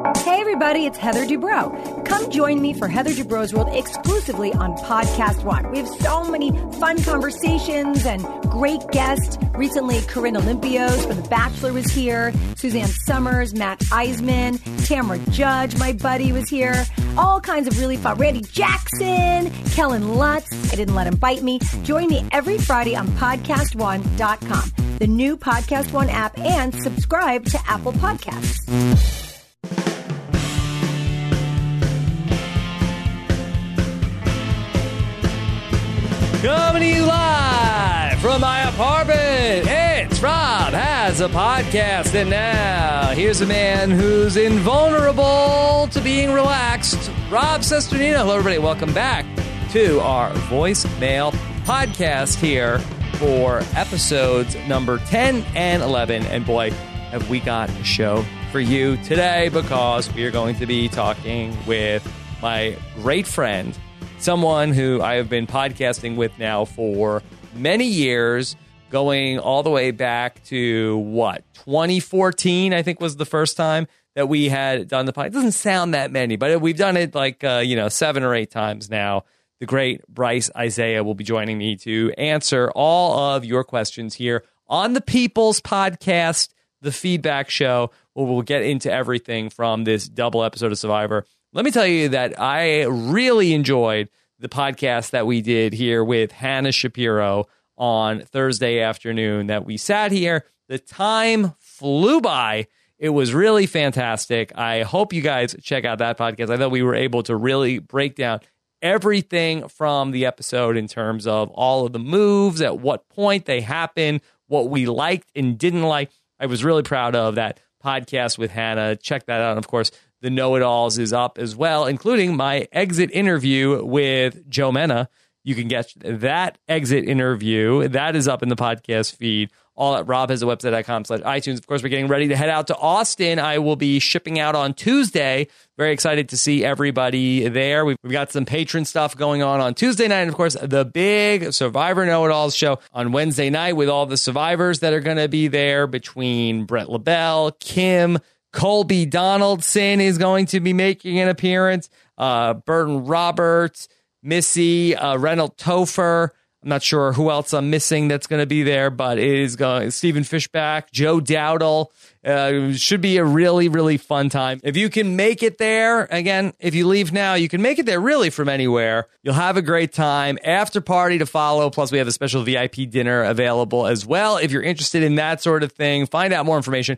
Hey everybody, it's Heather Dubrow. Come join me for Heather Dubrow's World exclusively on Podcast One. We have so many fun conversations and great guests. Recently, Corinne Olympios from The Bachelor was here. Suzanne Summers, Matt Eisman, Tamara Judge, my buddy, was here. All kinds of really fun. Randy Jackson, Kellen Lutz. I didn't let him bite me. Join me every Friday on PodcastOne.com, the new Podcast One app, and subscribe to Apple Podcasts. Coming to you live from my apartment, it's Rob Has a Podcast. And now, here's a man who's invulnerable to being relaxed, Rob Cesternino. Hello, everybody. Welcome back to our voicemail podcast here for episodes number 10 and 11. And boy, have we got a show for you today, because we are going to be talking with my great friend, someone who I have been podcasting with now for many years, going all the way back to, 2014, I think was the first time that we had done the podcast. It doesn't sound that many, but we've done it 7 or 8 times now. The great Bryce Isaiah will be joining me to answer all of your questions here on the People's Podcast, the Feedback Show, where we'll get into everything from this double episode of Survivor. Let me tell you that I really enjoyed the podcast that we did here with Hannah Shapiro on Thursday afternoon, that we sat here. The time flew by. It was really fantastic. I hope you guys check out that podcast. I thought we were able to really break down everything from the episode in terms of all of the moves, at what point they happened, what we liked and didn't like. I was really proud of that podcast with Hannah. Check that out. And of course, the Know-It-Alls is up as well, including my exit interview with Joe Mena. You can get that exit interview. That is up in the podcast feed, all at robhasawebsite.com/iTunes. Of course, we're getting ready to head out to Austin. I will be shipping out on Tuesday. Very excited to see everybody there. We've got some patron stuff going on Tuesday night. And of course, the big Survivor Know-It-Alls show on Wednesday night with all the survivors that are going to be there, between Brett LaBelle, Kim, Colby Donaldson is going to be making an appearance. Burton Roberts, Missy, Reynold Topher. I'm not sure who else I'm missing that's going to be there, but it is going. Stephen Fishback, Joe Dowdle. Should be a really, really fun time. If you can make it there, again, if you leave now, you can make it there really from anywhere. You'll have a great time. After party to follow. Plus, we have a special VIP dinner available as well. If you're interested in that sort of thing, find out more information.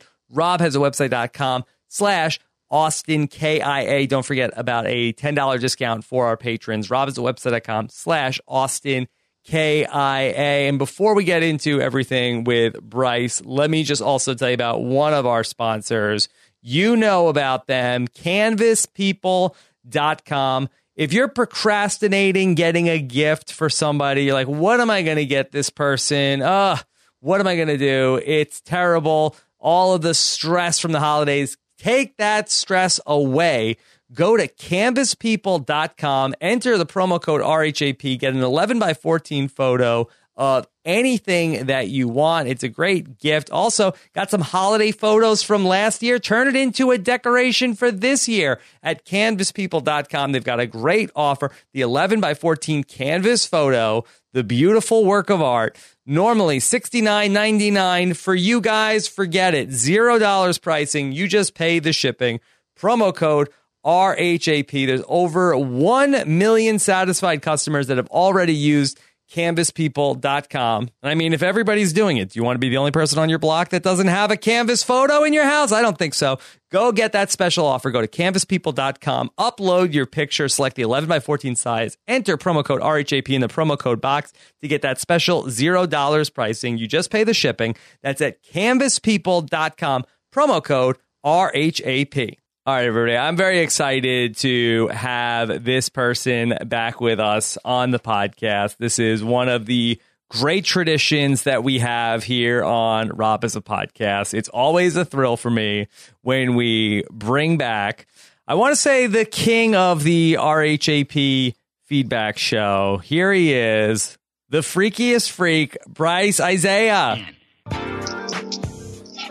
robhasawebsite.com/Austin KIA. Don't forget about a $10 discount for our patrons. robhasawebsite.com/Austin KIA. And before we get into everything with Bryce, let me just also tell you about one of our sponsors. You know about them, CanvasPeople.com. If you're procrastinating getting a gift for somebody, you're like, what am I going to get this person? What am I going to do? It's terrible. All of the stress from the holidays, take that stress away. Go to CanvasPeople.com, enter the promo code RHAP, get an 11x14 photo of anything that you want. It's a great gift. Also, got some holiday photos from last year. Turn it into a decoration for this year at CanvasPeople.com. They've got a great offer. The 11x14 canvas photo, the beautiful work of art, normally $69.99. For you guys, forget it. $0 pricing. You just pay the shipping. Promo code RHAP. There's over 1 million satisfied customers that have already used CanvasPeople.com. I mean, if everybody's doing it, do you want to be the only person on your block that doesn't have a canvas photo in your house? I don't think so. Go get that special offer. Go to CanvasPeople.com, upload your picture, select the 11x14 size, enter promo code RHAP in the promo code box to get that special $0 pricing. You just pay the shipping. That's at CanvasPeople.com, promo code RHAP. All right, everybody. I'm very excited to have this person back with us on the podcast. This is one of the great traditions that we have here on Rob Has a Podcast. It's always a thrill for me when we bring back, I want to say, the king of the RHAP feedback show. Here he is, the freakiest freak, Bryce Isaiah.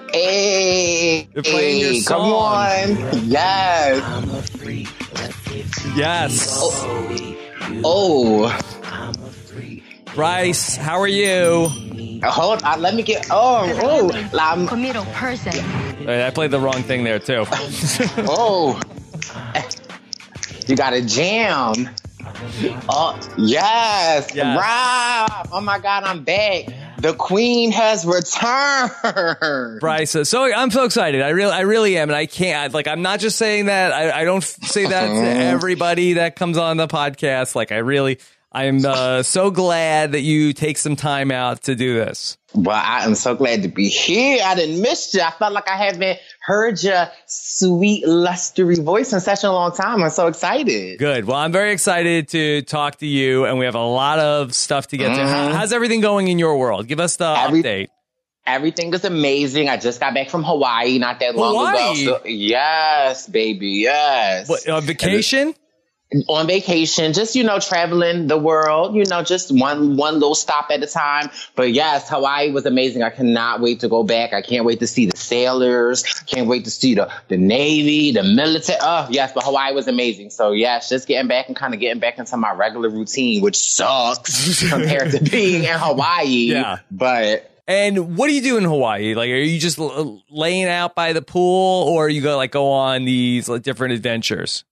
Hey, They're playing your come song. on. Yes. Yes. Oh. Bryce, how are you? Hold on. Let me get. Committal person. I played the wrong thing there, too. Oh. You got a jam. Oh, yes. Rob. Oh, my God. I'm back. The queen has returned. Bryce, so I'm so excited. I really am, and I can't. Like, I'm not just saying that. I don't say that to everybody that comes on the podcast. Like, I'm so glad that you take some time out to do this. Well, I am so glad to be here. I didn't miss you. I felt like I haven't heard your sweet, lustery voice in such a long time. I'm so excited. Good. Well, I'm very excited to talk to you, and we have a lot of stuff to get to. How's everything going in your world? Give us the update. Everything is amazing. I just got back from Hawaii not that long ago. So, yes, baby. Yes. What, on vacation? On vacation, just, traveling the world, just one little stop at a time. But yes, Hawaii was amazing. I cannot wait to go back. I can't wait to see the sailors. Can't wait to see the Navy, the military. Oh, yes, but Hawaii was amazing. So yes, just getting back and kind of getting back into my regular routine, which sucks compared to being in Hawaii. Yeah. But... And what do you do in Hawaii? Like, are you just laying out by the pool, or you go on these different adventures?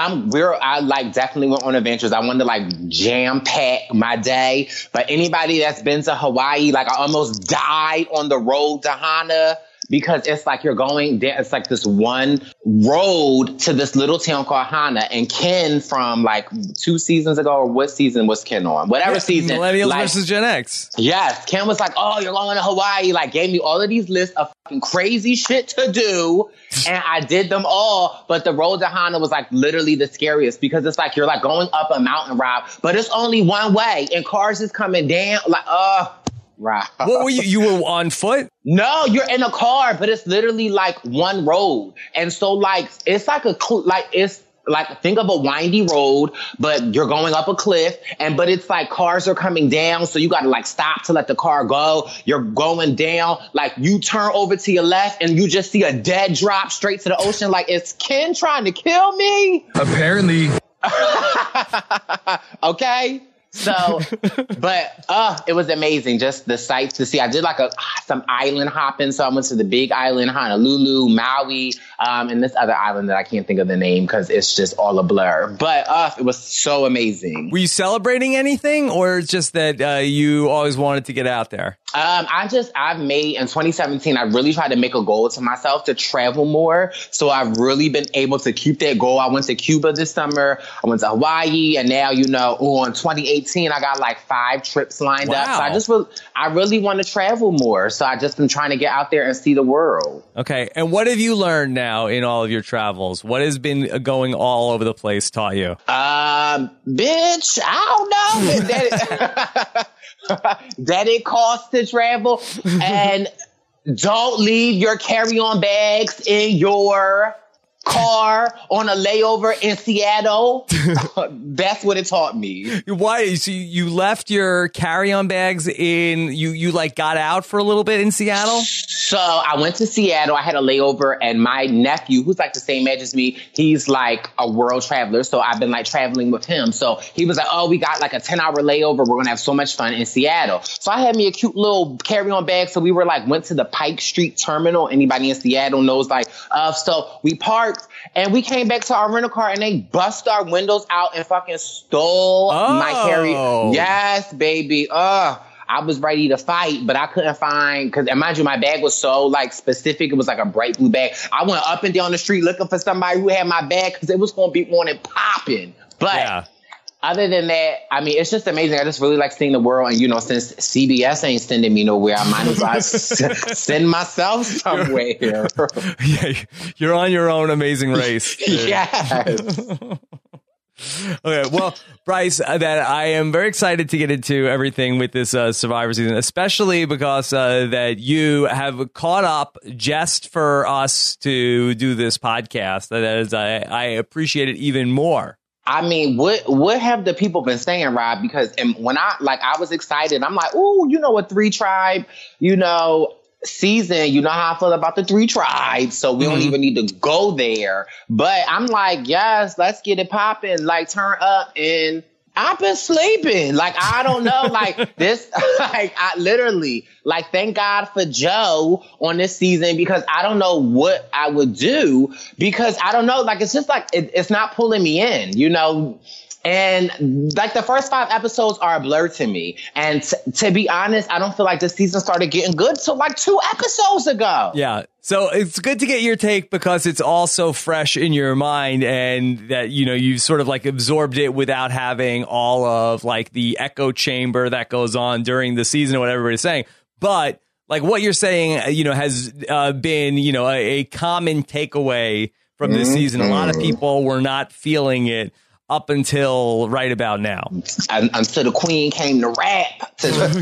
I definitely went on adventures. I wanted to jam pack my day. But anybody that's been to Hawaii, I almost died on the road to Hana, because it's you're going there. It's this one road to this little town called Hana. And Ken from 2 seasons ago, or what season was Ken on? Whatever season. Millennials versus Gen X. Yes. Ken was oh, you're going to Hawaii. Gave me all of these lists of fucking crazy shit to do. And I did them all. But the road to Hana was literally the scariest, because it's you're going up a mountain, Rob, but it's only one way and cars is coming down. Right. What were you? You were on foot? No, you're in a car, but it's literally one road. And so it's think of a windy road, but you're going up a cliff, but it's cars are coming down. So you got to stop to let the car go. You're going down, you turn over to your left and you just see a dead drop straight to the ocean. Is Ken trying to kill me? Apparently. Okay. So, but it was amazing. Just the sights to see. I did some island hopping. So I went to the big island, Honolulu, Maui, and this other island that I can't think of the name because it's just all a blur. But it was so amazing. Were you celebrating anything, or just that you always wanted to get out there? I've made in 2017, I really tried to make a goal to myself to travel more. So I've really been able to keep that goal. I went to Cuba this summer. I went to Hawaii, and now, on 2018, I got 5 trips lined up. So I really want to travel more. So I just been trying to get out there and see the world. Okay. And what have you learned now in all of your travels? What has been going all over the place taught you? Bitch, I don't know. That it costs to travel, and don't leave your carry-on bags in your car on a layover in Seattle. That's what it taught me. Why? So you left your carry-on bags in, you got out for a little bit in Seattle? So I went to Seattle. I had a layover, and my nephew, who's the same age as me, he's a world traveler. So I've been traveling with him. So he was oh, we got a 10-hour layover. We're going to have so much fun in Seattle. So I had me a cute little carry-on bag. So we went to the Pike Street Terminal. Anybody in Seattle knows so we parked. And we came back to our rental car, and they bust our windows out and fucking stole my carry. Yes, baby. I was ready to fight, but I couldn't find, because mind you, my bag was so specific. It was a bright blue bag. I went up and down the street looking for somebody who had my bag, because it was going to be on and popping. But yeah. Other than that, it's just amazing. I just really like seeing the world. And, since CBS ain't sending me nowhere, I might as well send myself somewhere. Yeah, you're on your own amazing race. Yes. Okay, well, Bryce, that I am very excited to get into everything with this Survivor season, especially because that you have caught up just for us to do this podcast. That is, I appreciate it even more. What have the people been saying, Rob? Because when I was excited, I'm ooh, a 3 tribe, season, you know how I feel about the 3 tribes, so we don't even need to go there. But I'm like, yes, let's get it popping, like turn up. And I've been sleeping. Like, I don't know, like this, like I literally, like, thank God for Joe on this season, because I don't know what I would do, because I don't know, like, it's just like, it's not pulling me in, you know? And like the first 5 episodes are a blur to me. And to be honest, I don't feel like this season started getting good till like 2 episodes ago. Yeah. So it's good to get your take because it's all so fresh in your mind, and that, you know, you've sort of like absorbed it without having all of like the echo chamber that goes on during the season or what everybody's saying. But like what you're saying, you know, has been, you know, a common takeaway from this season. A lot of people were not feeling it up until right about now. Until the queen came to rap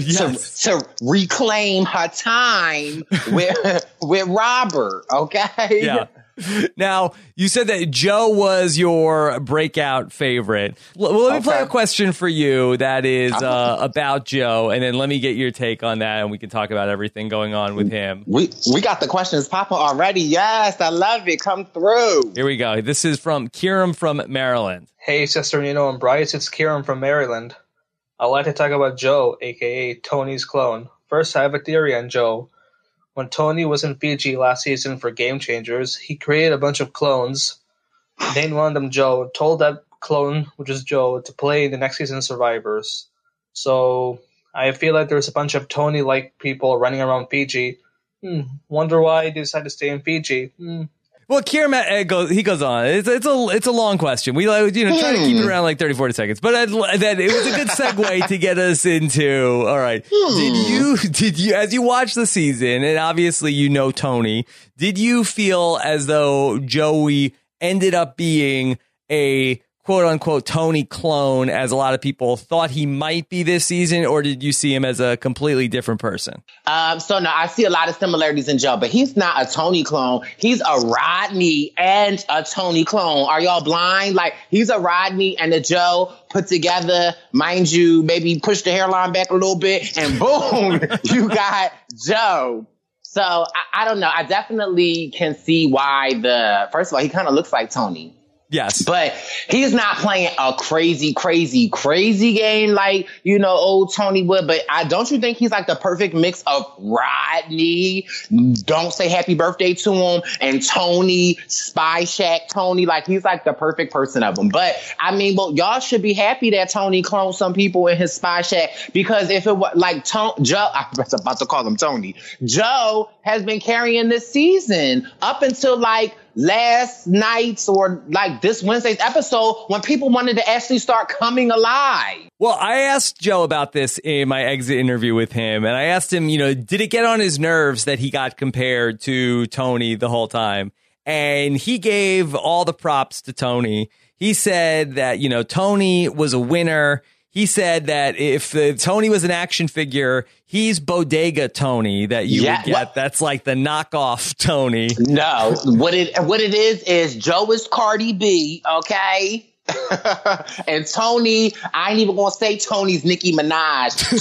to reclaim her time with Robert, okay? Yeah. Now, you said that Joe was your breakout favorite. Well, let me play a question for you that is about Joe, and then let me get your take on that, and we can talk about everything going on with him. We got the questions popping already. Yes, I love it. Come through. Here we go. This is from Kieran from Maryland. Hey, Sister Nino and Bryce, it's Kieran from Maryland. I'd like to talk about Joe, a.k.a. Tony's clone. First, I have a theory on Joe. When Tony was in Fiji last season for Game Changers, he created a bunch of clones, named one of them Joe, told that clone, which is Joe, to play the next season's Survivors. So I feel like there's a bunch of Tony-like people running around Fiji. Wonder why they decided to stay in Fiji. Well, Kieran goes on. It's a long question. We try to keep it around like 30, 40 seconds. But that it was a good segue to get us into. All right. Did you as you watch the season, and obviously you know Tony, did you feel as though Joey ended up being a quote unquote Tony clone, as a lot of people thought he might be this season, or did you see him as a completely different person? So no, I see a lot of similarities in Joe, but he's not a Tony clone. He's a Rodney and a Tony clone. Are y'all blind? Like, he's a Rodney and a Joe put together. Mind you, maybe push the hairline back a little bit, and boom, you got Joe. So I don't know. I definitely can see why first of all, he kind of looks like Tony. Yes. But he's not playing a crazy game like, you know, old Tony would. But don't you think he's like the perfect mix of Rodney, don't say happy birthday to him, and Tony, Spy Shack Tony? Like, he's like the perfect person of them. But I mean, well, y'all should be happy that Tony cloned some people in his Spy Shack, because if it was like Joe, I was about to call him Tony. Joe has been carrying this season up until like last night's or like this Wednesday's episode, when people wanted to actually start coming alive. Well, I asked Joe about this in my exit interview with him, and I asked him, you know, did it get on his nerves that he got compared to Tony the whole time? And he gave all the props to Tony. He said that, you know, Tony was a winner. He said that if Tony was an action figure, he's Bodega Tony that you would get. What? That's like the knockoff Tony. No, what it is Joe is Cardi B, okay? And Tony, I ain't even gonna say Tony's Nicki Minaj.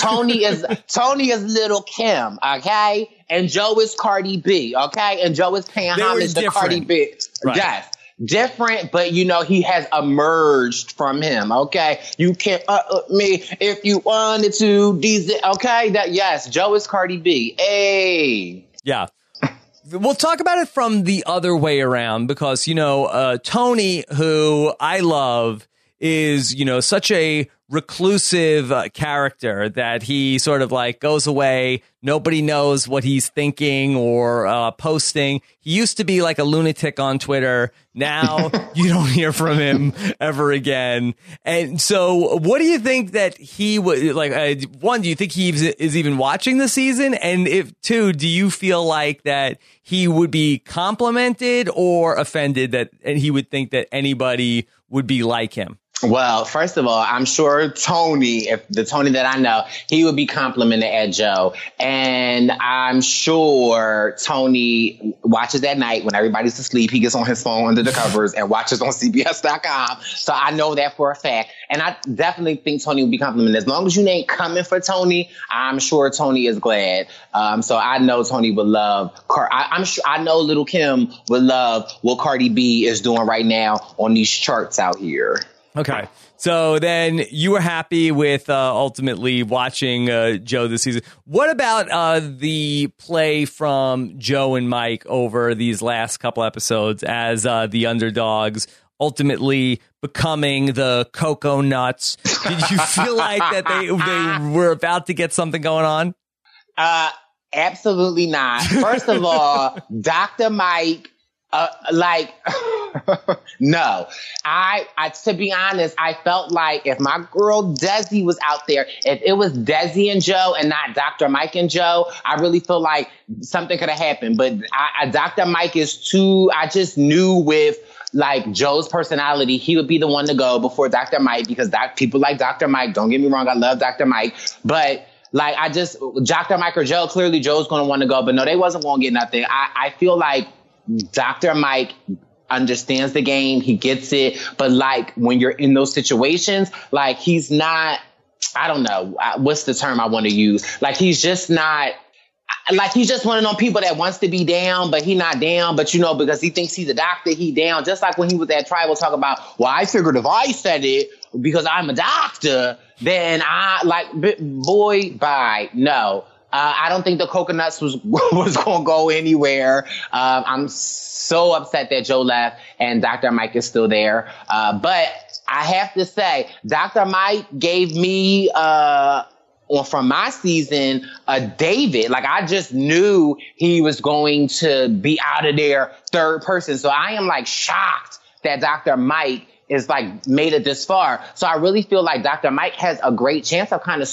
Tony is Little Kim, okay? And Joe is Cardi B, okay? And Joe is paying homage to Cardi B. Right. Yes. Different, but you know, he has emerged from him. Okay, you can me if you wanted to. Okay, yes, Joe is Cardi B. Hey, yeah. We'll talk about it from the other way around, because you know, Tony, who I love, is, you know, such a reclusive character that he sort of like goes away. Nobody knows what he's thinking or posting. He used to be like a lunatic on Twitter. Now you don't hear from him ever again. And so what do you think that he would like? One, do you think he is even watching the season? And if two, do you feel like that he would be complimented or offended that, and he would think that anybody would be like him? Well, first of all, I'm sure Tony, if the Tony that I know, he would be complimented at Joe. And I'm sure Tony watches at night when everybody's asleep. He gets on his phone under the covers and watches on CBS.com. So I know that for a fact. And I definitely think Tony would be complimented. As long as you ain't coming for Tony, I'm sure Tony is glad. So I know Tony would love, I'm sure, I know Little Kim would love what Cardi B is doing right now on these charts out here. Okay, so then you were happy with ultimately watching Joe this season. What about the play from Joe and Mike over these last couple episodes as the underdogs, ultimately becoming the Cocoa Nuts? Did you feel like that they were about to get something going on? Absolutely not. First of all, Dr. Mike, no, I, to be honest, I felt like if my girl Desi was out there, if it was Desi and Joe and not Dr. Mike and Joe, I really feel like something could have happened. But Dr. Mike is too, I just knew with like Joe's personality, he would be the one to go before Dr. Mike because people like Dr. Mike. Don't get me wrong. I love Dr. Mike, but like, Dr. Mike or Joe, clearly Joe's going to want to go, but no, they wasn't going to get nothing. I feel like Dr. Mike understands the game. He gets it. But like when you're in those situations, like he's not, I don't know, what's the term I want to use? Like he's just not, like he's just one of those people that wants to be down, but he not down. But you know, because he thinks he's a doctor, he down. Just like when he was at Tribal talk about, well, I figured if I said it because I'm a doctor, then I like, boy, bye. No. I don't think the Coconuts was going to go anywhere. I'm so upset that Joe left and Dr. Mike is still there. But I have to say, Dr. Mike gave me, from my season, David. Like I just knew he was going to be out of there third person. So I am like shocked that Dr. Mike is like made it this far. So I really feel like Dr. Mike has a great chance of kind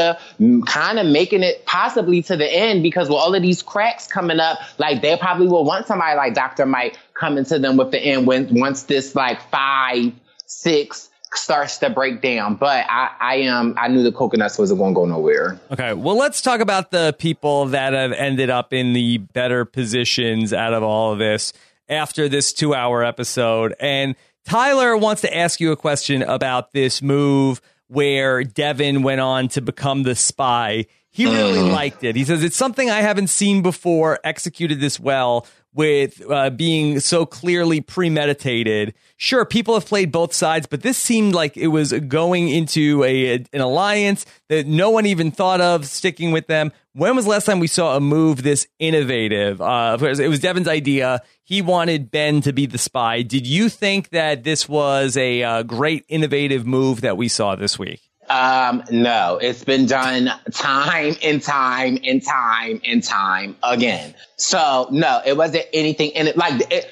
of making it possibly to the end because with all of these cracks coming up, like they probably will want somebody like Dr. Mike coming to them with the end once this like 5, 6 starts to break down. But I knew the Coconuts wasn't going to go nowhere. Okay, well, let's talk about the people that have ended up in the better positions out of all of this after this 2-hour episode. And Tyler wants to ask you a question about this move where Devin went on to become the spy. He really liked it. He says, it's something I haven't seen before, executed this well with being so clearly premeditated. Sure, people have played both sides, but this seemed like it was going into an alliance that no one even thought of sticking with them. When was the last time we saw a move this innovative? It was Devin's idea. He wanted Ben to be the spy. Did you think that this was a great innovative move that we saw this week? No, it's been done time and time and time and time again. So no, it wasn't anything in it. Like it,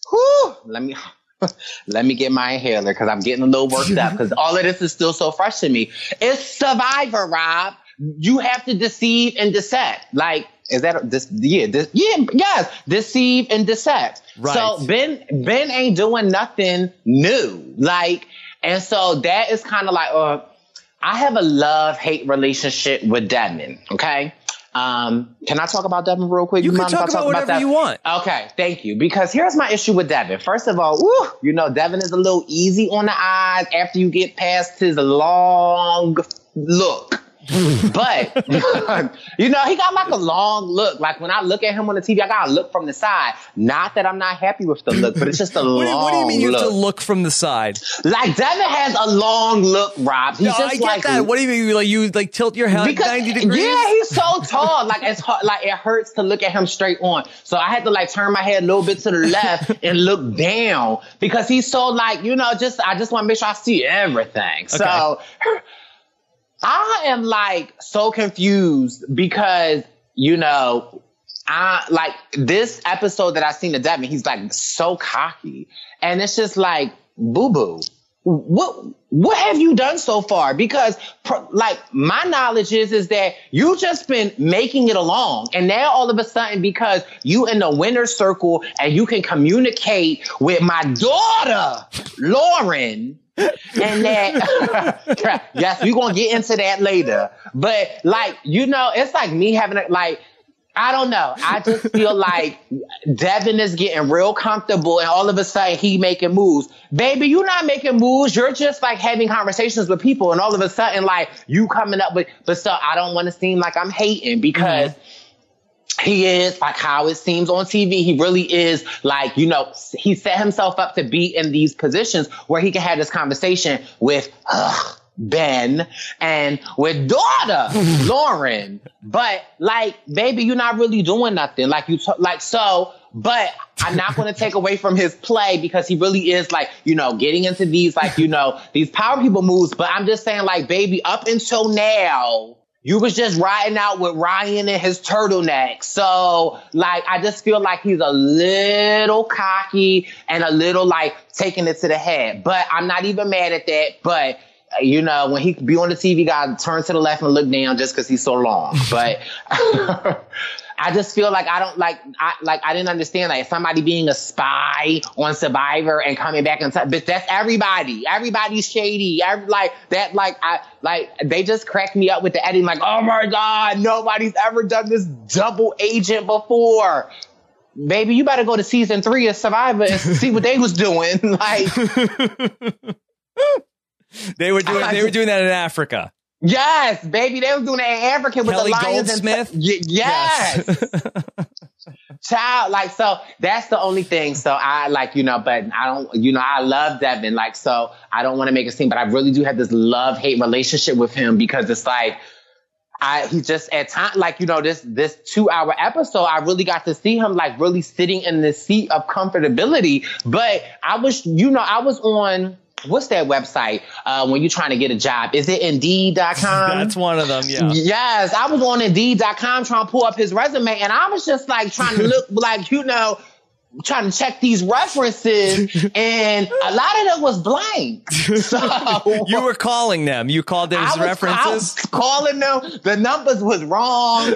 let me get my inhaler because I'm getting a little worked up because all of this is still so fresh to me. It's Survivor, Rob. You have to deceive and decept. Like, is that yes, deceive and decept. Right. So Ben ain't doing nothing new. Like, and so that is kind of like, I have a love-hate relationship with Devin. Okay. Can I talk about Devin real quick? You can talk about whatever you want. Okay, thank you. Because here's my issue with Devin. First of all, Devin is a little easy on the eyes after you get past his long look. But, he got like a long look. Like when I look at him on the TV, I got to look from the side. Not that I'm not happy with the look, but it's just a long look. What do you mean you have to look from the side? Like Devin has a long look, Rob. He's just I get that. What do you mean? You tilt your head 90 degrees? Yeah, he's so tall. Like it's hard, like it hurts to look at him straight on. So I had to turn my head a little bit to the left and look down because he's so I just want to make sure I see everything. Okay. So I am so confused because, this episode that I seen of Devin, he's so cocky and it's just boo-boo. What have you done so far? Because my knowledge is that you just been making it along. And now all of a sudden, because you in the winner's circle and you can communicate with my daughter, Lauren, And that, yes, we're going to get into that later. But like, you know, it's like me having like, I don't know. I just feel like Devin is getting real comfortable and all of a sudden he making moves. Baby, you're not making moves. You're just like having conversations with people and all of a sudden like you coming up with, but so I don't want to seem like I'm hating because he is like how it seems on TV. He really is like, you know, he set himself up to be in these positions where he can have this conversation with, Ben and with daughter Lauren, but like, baby, you're not really doing nothing. Like so, but I'm not going to take away from his play because he really is like, you know, getting into these, like, you know, these power people moves. But I'm just saying like, baby, up until now, you was just riding out with Ryan and his turtleneck. So like, I just feel like he's a little cocky and a little like taking it to the head, but I'm not even mad at that. But you know, when he be on the TV, gotta turn to the left and look down just because he's so long. But I just feel like I didn't understand like somebody being a spy on Survivor and coming back and but that's everybody. Everybody's shady. They just cracked me up with the editing. Like, oh my God, nobody's ever done this double agent before. Baby, you better go to season 3 of Survivor and see what they was doing. Like. They were doing that in Africa. Yes, baby, they were doing that in Africa with Kelly the lions Goldsmith. Yes. Child, like, so that's the only thing. So I like, you know, but I don't, you know, I love Devin. Like, so I don't want to make a scene, but I really do have this love-hate relationship with him because it's like, he just at times, like, you know, this 2-hour episode, I really got to see him like really sitting in the seat of comfortability. But I was on, what's that website when you're trying to get a job? Is it Indeed.com? That's one of them, yeah. Yes, I was on Indeed.com trying to pull up his resume, and I was just like trying to look like, you know, trying to check these references, and a lot of them was blank. So you were calling them. You called them references? I was calling them. The numbers was wrong.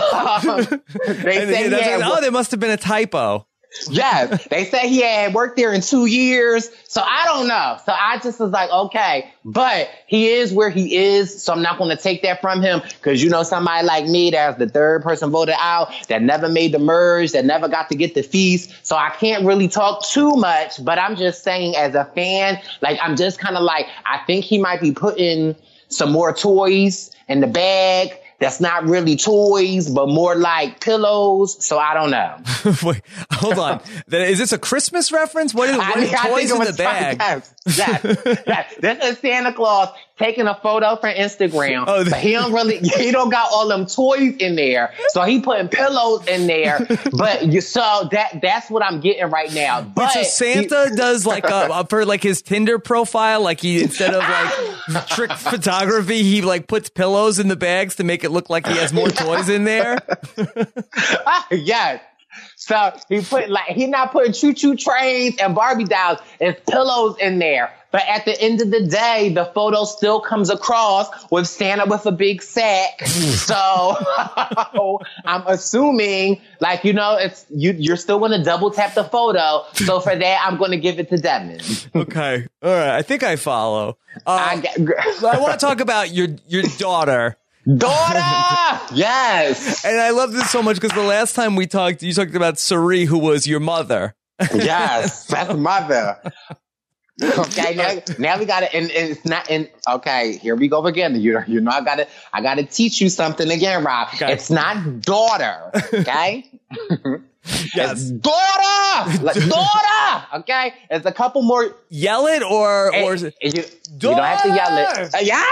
There must have been a typo. Yes, they say he had worked there in 2 years. So I don't know. So I just was like, okay, but he is where he is. So I'm not going to take that from him because, you know, somebody like me, that's the third person voted out, that never made the merge, that never got to get the feast. So I can't really talk too much, but I'm just saying as a fan, like, I'm just kind of like, I think he might be putting some more toys in the bag. That's not really toys, but more like pillows. So I don't know. Wait, hold on. Is this a Christmas reference? What is toys in the bag? Yes. This is Santa Claus taking a photo for Instagram. But he don't got all them toys in there. So he putting pillows in there. But that's what I'm getting right now. But so Santa does like for like his Tinder profile, like he, instead of like trick photography, he like puts pillows in the bags to make it look like he has more toys in there. Yes. So he's not putting choo-choo trains and Barbie dolls. It's pillows in there. But at the end of the day, the photo still comes across with Santa with a big sack. So I'm assuming, like, you know, it's you're still going to double tap the photo. So for that, I'm going to give it to Devin. Okay. All right. I think I follow. I want to talk about your daughter. Yes. And I love this so much because the last time we talked, you talked about Sari, who was your mother. Yes, that's mother. Okay, now we got it, and it's not. And okay, here we go again. You know, I gotta teach you something again, Rob. Okay. It's not daughter. Okay. Yes. It's daughter. Daughter. Okay. It's a couple more. Yell it or you don't have to yell it. Yeah.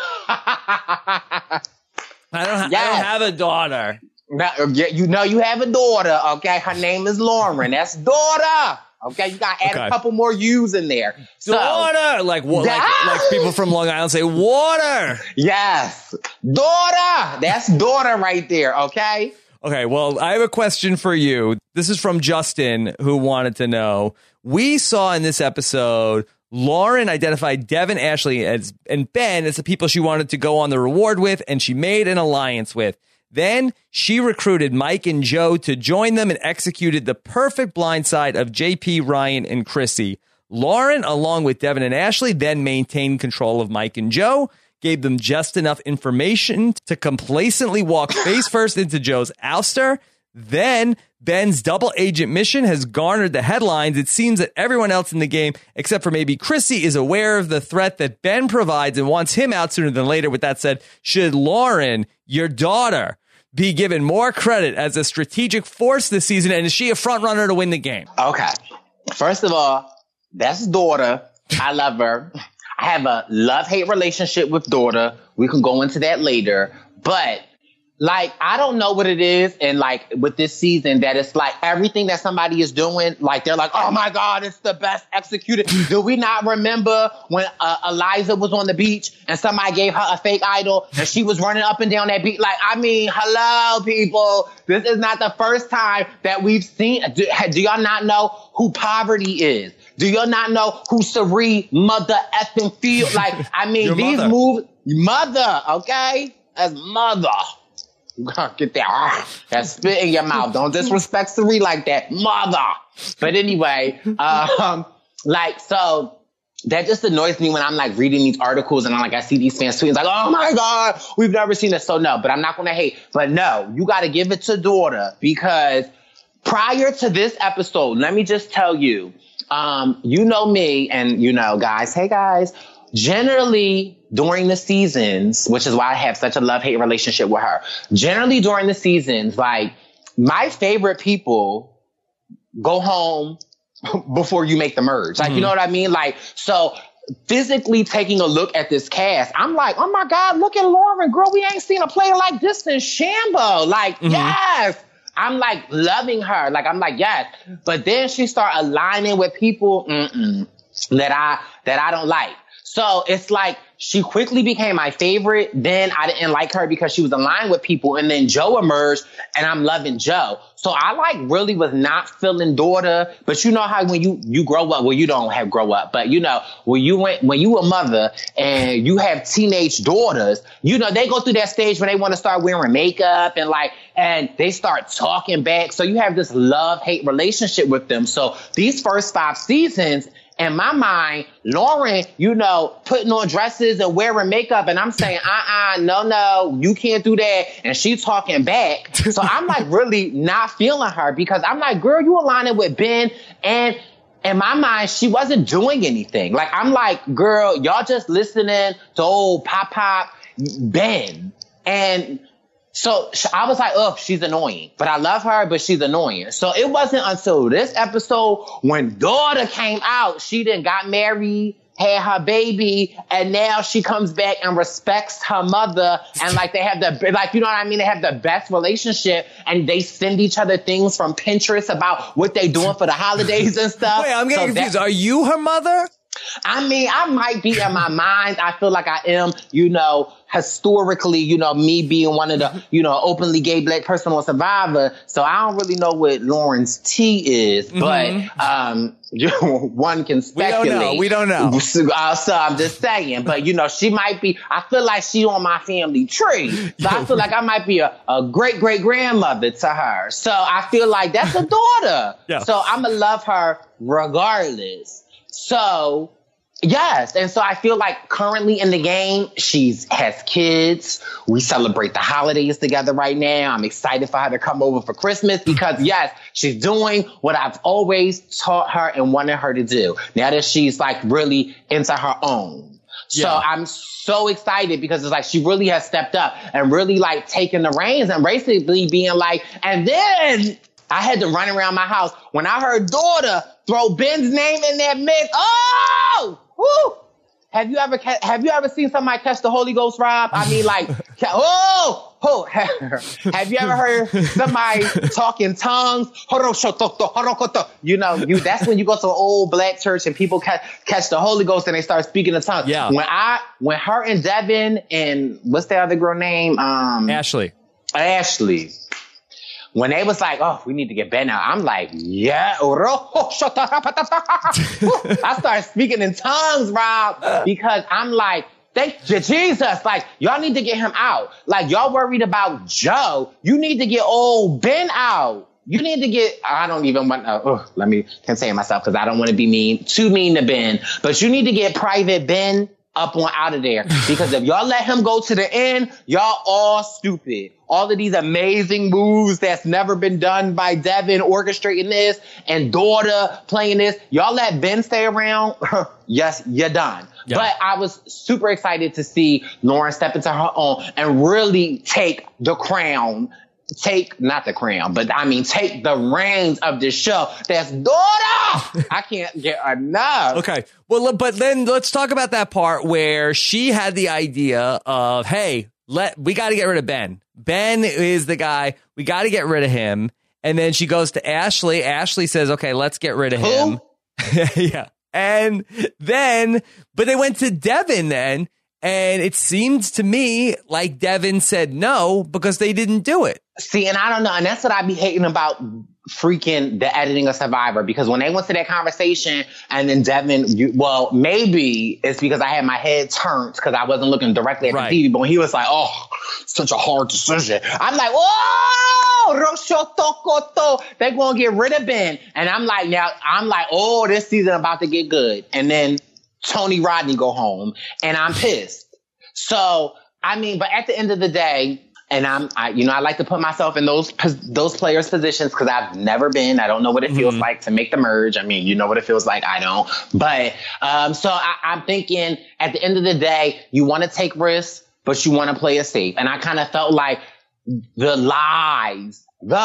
I don't have a daughter. Now, you know you have a daughter. Okay, her name is Lauren. That's daughter. Okay, you got to add a couple more U's in there. Daughter, like people from Long Island say, water. Yes, daughter. That's daughter right there. Okay. Okay. Well, I have a question for you. This is from Justin, who wanted to know. We saw in this episode, Lauren identified Devin, Ashley, and Ben as the people she wanted to go on the reward with, and she made an alliance with. Then she recruited Mike and Joe to join them and executed the perfect blindside of JP, Ryan, and Chrissy. Lauren, along with Devin and Ashley, then maintained control of Mike and Joe, gave them just enough information to complacently walk face first into Joe's ouster. Then Ben's double agent mission has garnered the headlines. It seems that everyone else in the game, except for maybe Chrissy, is aware of the threat that Ben provides and wants him out sooner than later. With that said, should Lauren, your daughter, be given more credit as a strategic force this season, and is she a front runner to win the game? Okay. First of all, that's daughter. I love her. I have a love-hate relationship with daughter. We can go into that later. But, like, I don't know what it is. And, like, with this season, that it's like everything that somebody is doing, like, they're like, oh, my God, it's the best executed. Do we not remember when Eliza was on the beach and somebody gave her a fake idol and she was running up and down that beach? Like, I mean, hello, people. This is not the first time that we've seen. Do y'all not know who Poverty is? Do y'all not know who Cerie mother effing Field? Like, I mean, these moves, mother, okay? As mother. Get that spit in your mouth. Don't disrespect Cerie like that. Mother. But anyway, like, so that just annoys me when I'm like reading these articles and I see these fans tweeting like, oh my God, we've never seen this. So no, but I'm not going to hate. But no, you got to give it to daughter, because prior to this episode, let me just tell you, you know me and you know, guys, hey guys, generally during the seasons, which is why I have such a love-hate relationship with her, generally during the seasons, like, my favorite people go home before you make the merge. Like, you know what I mean? Like, so physically taking a look at this cast, I'm like, oh my God, look at Lauren, girl, we ain't seen a player like this in Shambo. Like, yes. I'm like loving her. Like, I'm like, yes. But then she start aligning with people that I don't like. So it's like she quickly became my favorite. Then I didn't like her because she was aligned with people. And then Joe emerged and I'm loving Joe. So I like really was not feeling daughter. But you know how when you grow up, well, you don't have grow up, but you know, when you a mother and you have teenage daughters, you know, they go through that stage when they want to start wearing makeup and they start talking back. So you have this love-hate relationship with them. So these first 5 seasons, in my mind, Lauren, you know, putting on dresses and wearing makeup, and I'm saying, no, you can't do that. And she's talking back. So I'm like really not feeling her, because I'm like, girl, you aligning with Ben. And in my mind, she wasn't doing anything. Like, I'm like, girl, y'all just listening to old Pop Ben. And so I was like, oh, she's annoying. But I love her, but she's annoying. So it wasn't until this episode when daughter came out, she done got married, had her baby, and now she comes back and respects her mother. And like they have you know what I mean? They have the best relationship, and they send each other things from Pinterest about what they doing for the holidays and stuff. Wait, I'm getting confused. Are you her mother? I mean, I might be in my mind. I feel like I am, you know, historically, you know, me being one of the, you know, openly gay Black person on Survivor. So I don't really know what Lauren's tea is, but one can speculate. We don't know. So I'm just saying, but you know, she might be, I feel like she on my family tree. So I feel like I might be a great grandmother to her. So I feel like that's a daughter. Yeah. So I'm going to love her regardless. So, yes. And so I feel like currently in the game, has kids. We celebrate the holidays together right now. I'm excited for her to come over for Christmas because, yes, she's doing what I've always taught her and wanted her to do. Now that she's like really into her own. Yeah. So I'm so excited because it's like she really has stepped up and really like taken the reins and basically being like, and then I had to run around my house when I heard daughter throw Ben's name in that mix. Oh, woo! Have you ever seen somebody catch the Holy Ghost, Rob? I mean, like, have you ever heard somebody talk in tongues? You know, that's when you go to an old Black church and people catch the Holy Ghost and they start speaking in tongues. Yeah. When her and Devin and what's the other girl name? Ashley. When they was like, oh, we need to get Ben out, I'm like, yeah. I started speaking in tongues, Rob, because I'm like, thank you, Jesus. Like, y'all need to get him out. Like, y'all worried about Joe. You need to get old Ben out. you need to get, I don't even want to, let me contain myself because I don't want to be too mean to Ben, but you need to get Private Ben up on out of there, because if y'all let him go to the end, y'all all stupid. All of these amazing moves that's never been done by Devin orchestrating this and Daughter playing this. Y'all let Ben stay around. Yes, you're done. Yeah. But I was super excited to see Lauren step into her own and really take the crown. Not the crown, but I mean, take the reins of this show. That's Daughter! I can't get enough. Okay. Well, but then let's talk about that part where she had the idea of, hey, we got to get rid of Ben. Ben is the guy. We got to get rid of him. And then she goes to Ashley. Ashley says, okay, let's get rid of him. Yeah. And then, but they went to Devin then. And it seemed to me like Devin said no because they didn't do it. See, and I don't know. And that's what I be hating about freaking the editing of Survivor, because when they went to that conversation and then Devin, maybe it's because I had my head turned because I wasn't looking directly at the TV, but when he was like, oh, such a hard decision. I'm like, oh, they're going to get rid of Ben. And I'm like, oh, this season about to get good. And then Tony Rodney go home and I'm pissed. So, I mean, but at the end of the day, and I like to put myself in those players' positions because I've never been. I don't know what it feels like to make the merge. I mean, you know what it feels like. I don't. But so I'm thinking at the end of the day, you want to take risks, but you want to play it safe. And I kind of felt like the lies.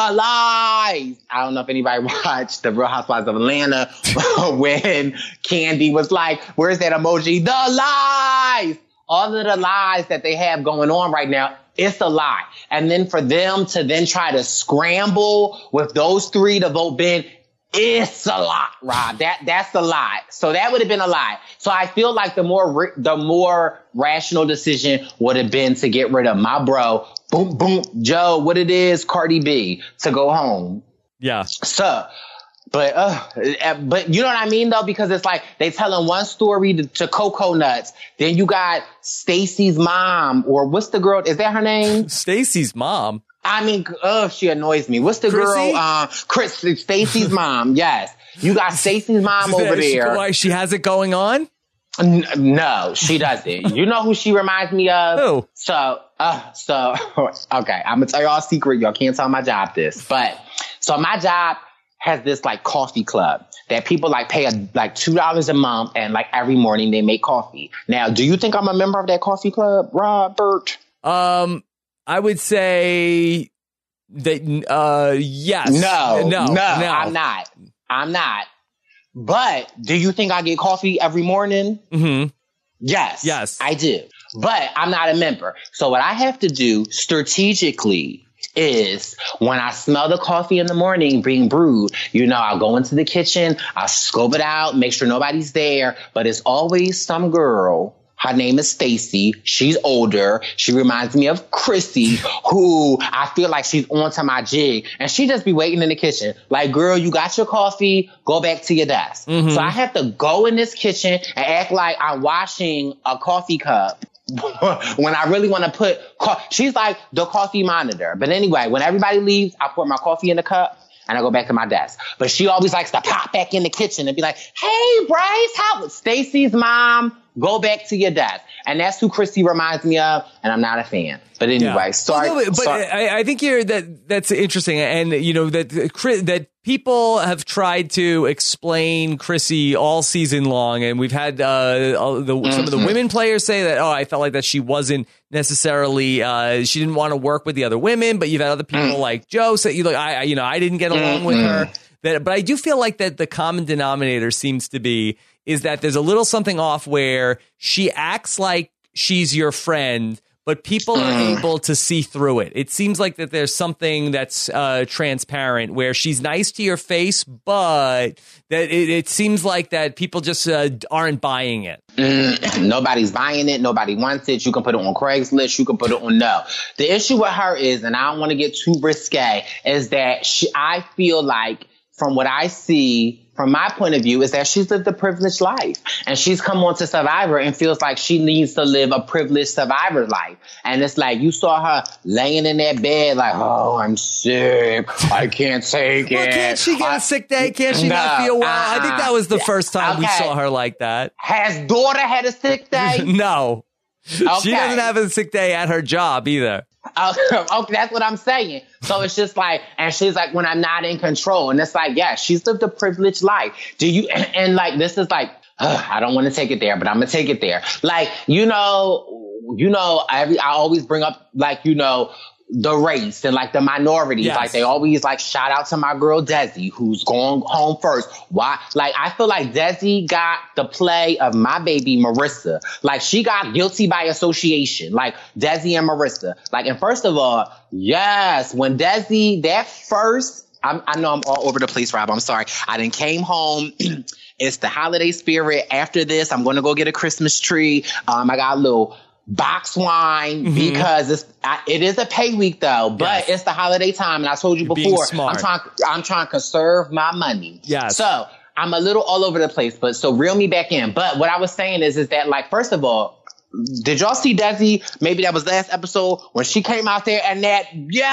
I don't know if anybody watched The Real Housewives of Atlanta when Kandi was like, where's that emoji? The lies. All of the lies that they have going on right now, it's a lie. And then for them to then try to scramble with those three to vote Ben, it's a lie, Rob. That's a lie. So that would have been a lie. So I feel like the more rational decision would have been to get rid of my bro, boom, boom, Joe, what it is, Cardi B, to go home. Yeah. So, but you know what I mean though? Because it's like they telling one story to Coco Nuts. Then you got Stacey's mom, or what's the girl? Is that her name? Stacey's mom. I mean, she annoys me. What's the Chrissy? girl? Stacey's mom. Yes. You got Stacey's mom over there. Why, she has it going on? No, she doesn't. You know who she reminds me of? Who? So, okay. I'm going to tell y'all a secret. Y'all can't tell my job this. But, so my job has this like coffee club that people like pay like $2 a month, and like every morning they make coffee. Now, do you think I'm a member of that coffee club, Robert? I would say that, yes. No, I'm not. But do you think I get coffee every morning? Mm-hmm. Yes, I do. But I'm not a member. So what I have to do strategically is when I smell the coffee in the morning being brewed, I'll go into the kitchen, I'll scope it out, make sure nobody's there. But it's always some girl. Her name is Stacy. She's older. She reminds me of Chrissy, who I feel like she's onto my jig. And she just be waiting in the kitchen. Like, girl, you got your coffee. Go back to your desk. Mm-hmm. So I have to go in this kitchen and act like I'm washing a coffee cup when I really want to put... She's like the coffee monitor. But anyway, when everybody leaves, I pour my coffee in the cup and I go back to my desk. But she always likes to pop back in the kitchen and be like, hey, Bryce, how... Stacy's mom... Go back to your desk. And that's who Chrissy reminds me of, and I'm not a fan. But anyway, sorry. I think that's interesting. And, that people have tried to explain Chrissy all season long. And we've had some of the women players say that, I felt like that she wasn't necessarily, she didn't want to work with the other women. But you've had other people like Joe say, I didn't get along with her. But I do feel like that the common denominator seems to be is that there's a little something off where she acts like she's your friend, but people are able to see through it. It seems like that there's something that's transparent where she's nice to your face, but that it seems like that people just aren't buying it. Nobody's buying it. Nobody wants it. You can put it on Craigslist. You can put it on No. The issue with her is, and I don't want to get too risque, is that I feel like from what I see, from my point of view, is that she's lived a privileged life. And she's come on to Survivor and feels like she needs to live a privileged Survivor life. And it's like, you saw her laying in that bed like, oh, I'm sick. I can't take it. Well, can't she get a sick day? Can't she not feel well? I think that was the first time we saw her like that. Has daughter had a sick day? No. Okay. She doesn't have a sick day at her job either. Okay, that's what I'm saying. So it's just like, and she's like, when I'm not in control. And it's like, yeah, she's lived a privileged life. And like, this is like, I don't want to take it there, but I'm going to take it there. Like, I always bring up, like, the race and like the minorities. Yes. Like they always like shout out to my girl Desi, who's going home first. Why? Like I feel like Desi got the play of my baby Marissa. Like she got guilty by association. Like Desi and Marissa. Like, and first of all, yes, when Desi, that first, I know I'm all over the place, Rob. I'm sorry. I done came home. It's the holiday spirit. After this, I'm going to go get a Christmas tree. I got a little box wine because it is a pay week though, but it's the holiday time. And I told you before, I'm trying to conserve my money. Yes. So I'm a little all over the place, but so reel me back in. But what I was saying is that like, first of all, did y'all see Desi? Maybe that was last episode when she came out there and that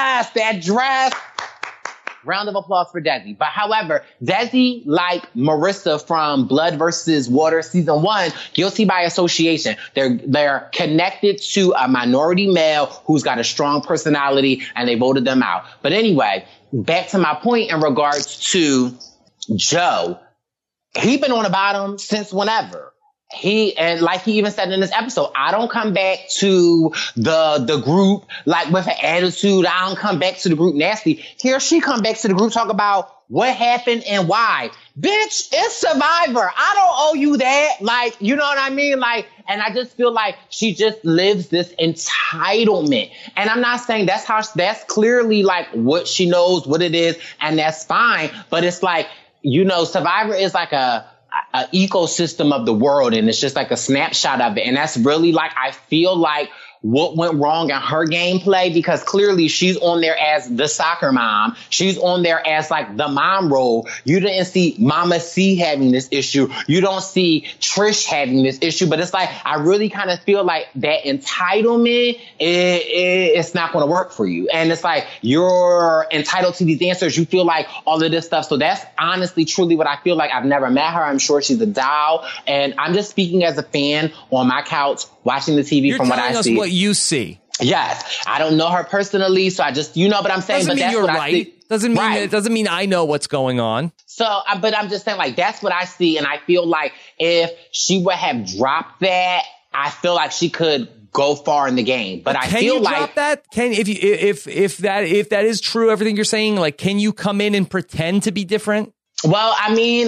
dress. Round of applause for Desi. But however, Desi, like Marissa from Blood versus Water season 1, guilty by association. They're connected to a minority male who's got a strong personality and they voted them out. But anyway, back to my point in regards to Joe. He been on the bottom since whenever. And like he even said in this episode, I don't come back to the group like with an attitude. I don't come back to the group nasty. Here she come back to the group, talk about what happened and why. Bitch, it's Survivor. I don't owe you that. Like, you know what I mean? Like, and I just feel like she just lives this entitlement. And I'm not saying that's clearly like what she knows, what it is, and that's fine. But it's like, Survivor is like a ecosystem of the world, and it's just like a snapshot of it. And that's really like, I feel like what went wrong in her gameplay, because clearly she's on there as the soccer mom. She's on there as like the mom role. You didn't see Mama C having this issue. You don't see Trish having this issue, but it's like, I really kind of feel like that entitlement, it's not going to work for you. And it's like, you're entitled to these answers. You feel like all of this stuff. So that's honestly, truly what I feel like. I've never met her. I'm sure she's a doll. And I'm just speaking as a fan on my couch, watching the TV. From what I see. You're telling us what you see. Yes. I don't know her personally, so I just, but I'm saying, but that's what I see. It doesn't mean I know what's going on. So, but I'm just saying, like, that's what I see. And I feel like if she would have dropped that, I feel like she could go far in the game. But I feel like, drop that? If that is true, everything you're saying, like, can you come in and pretend to be different? Well, I mean,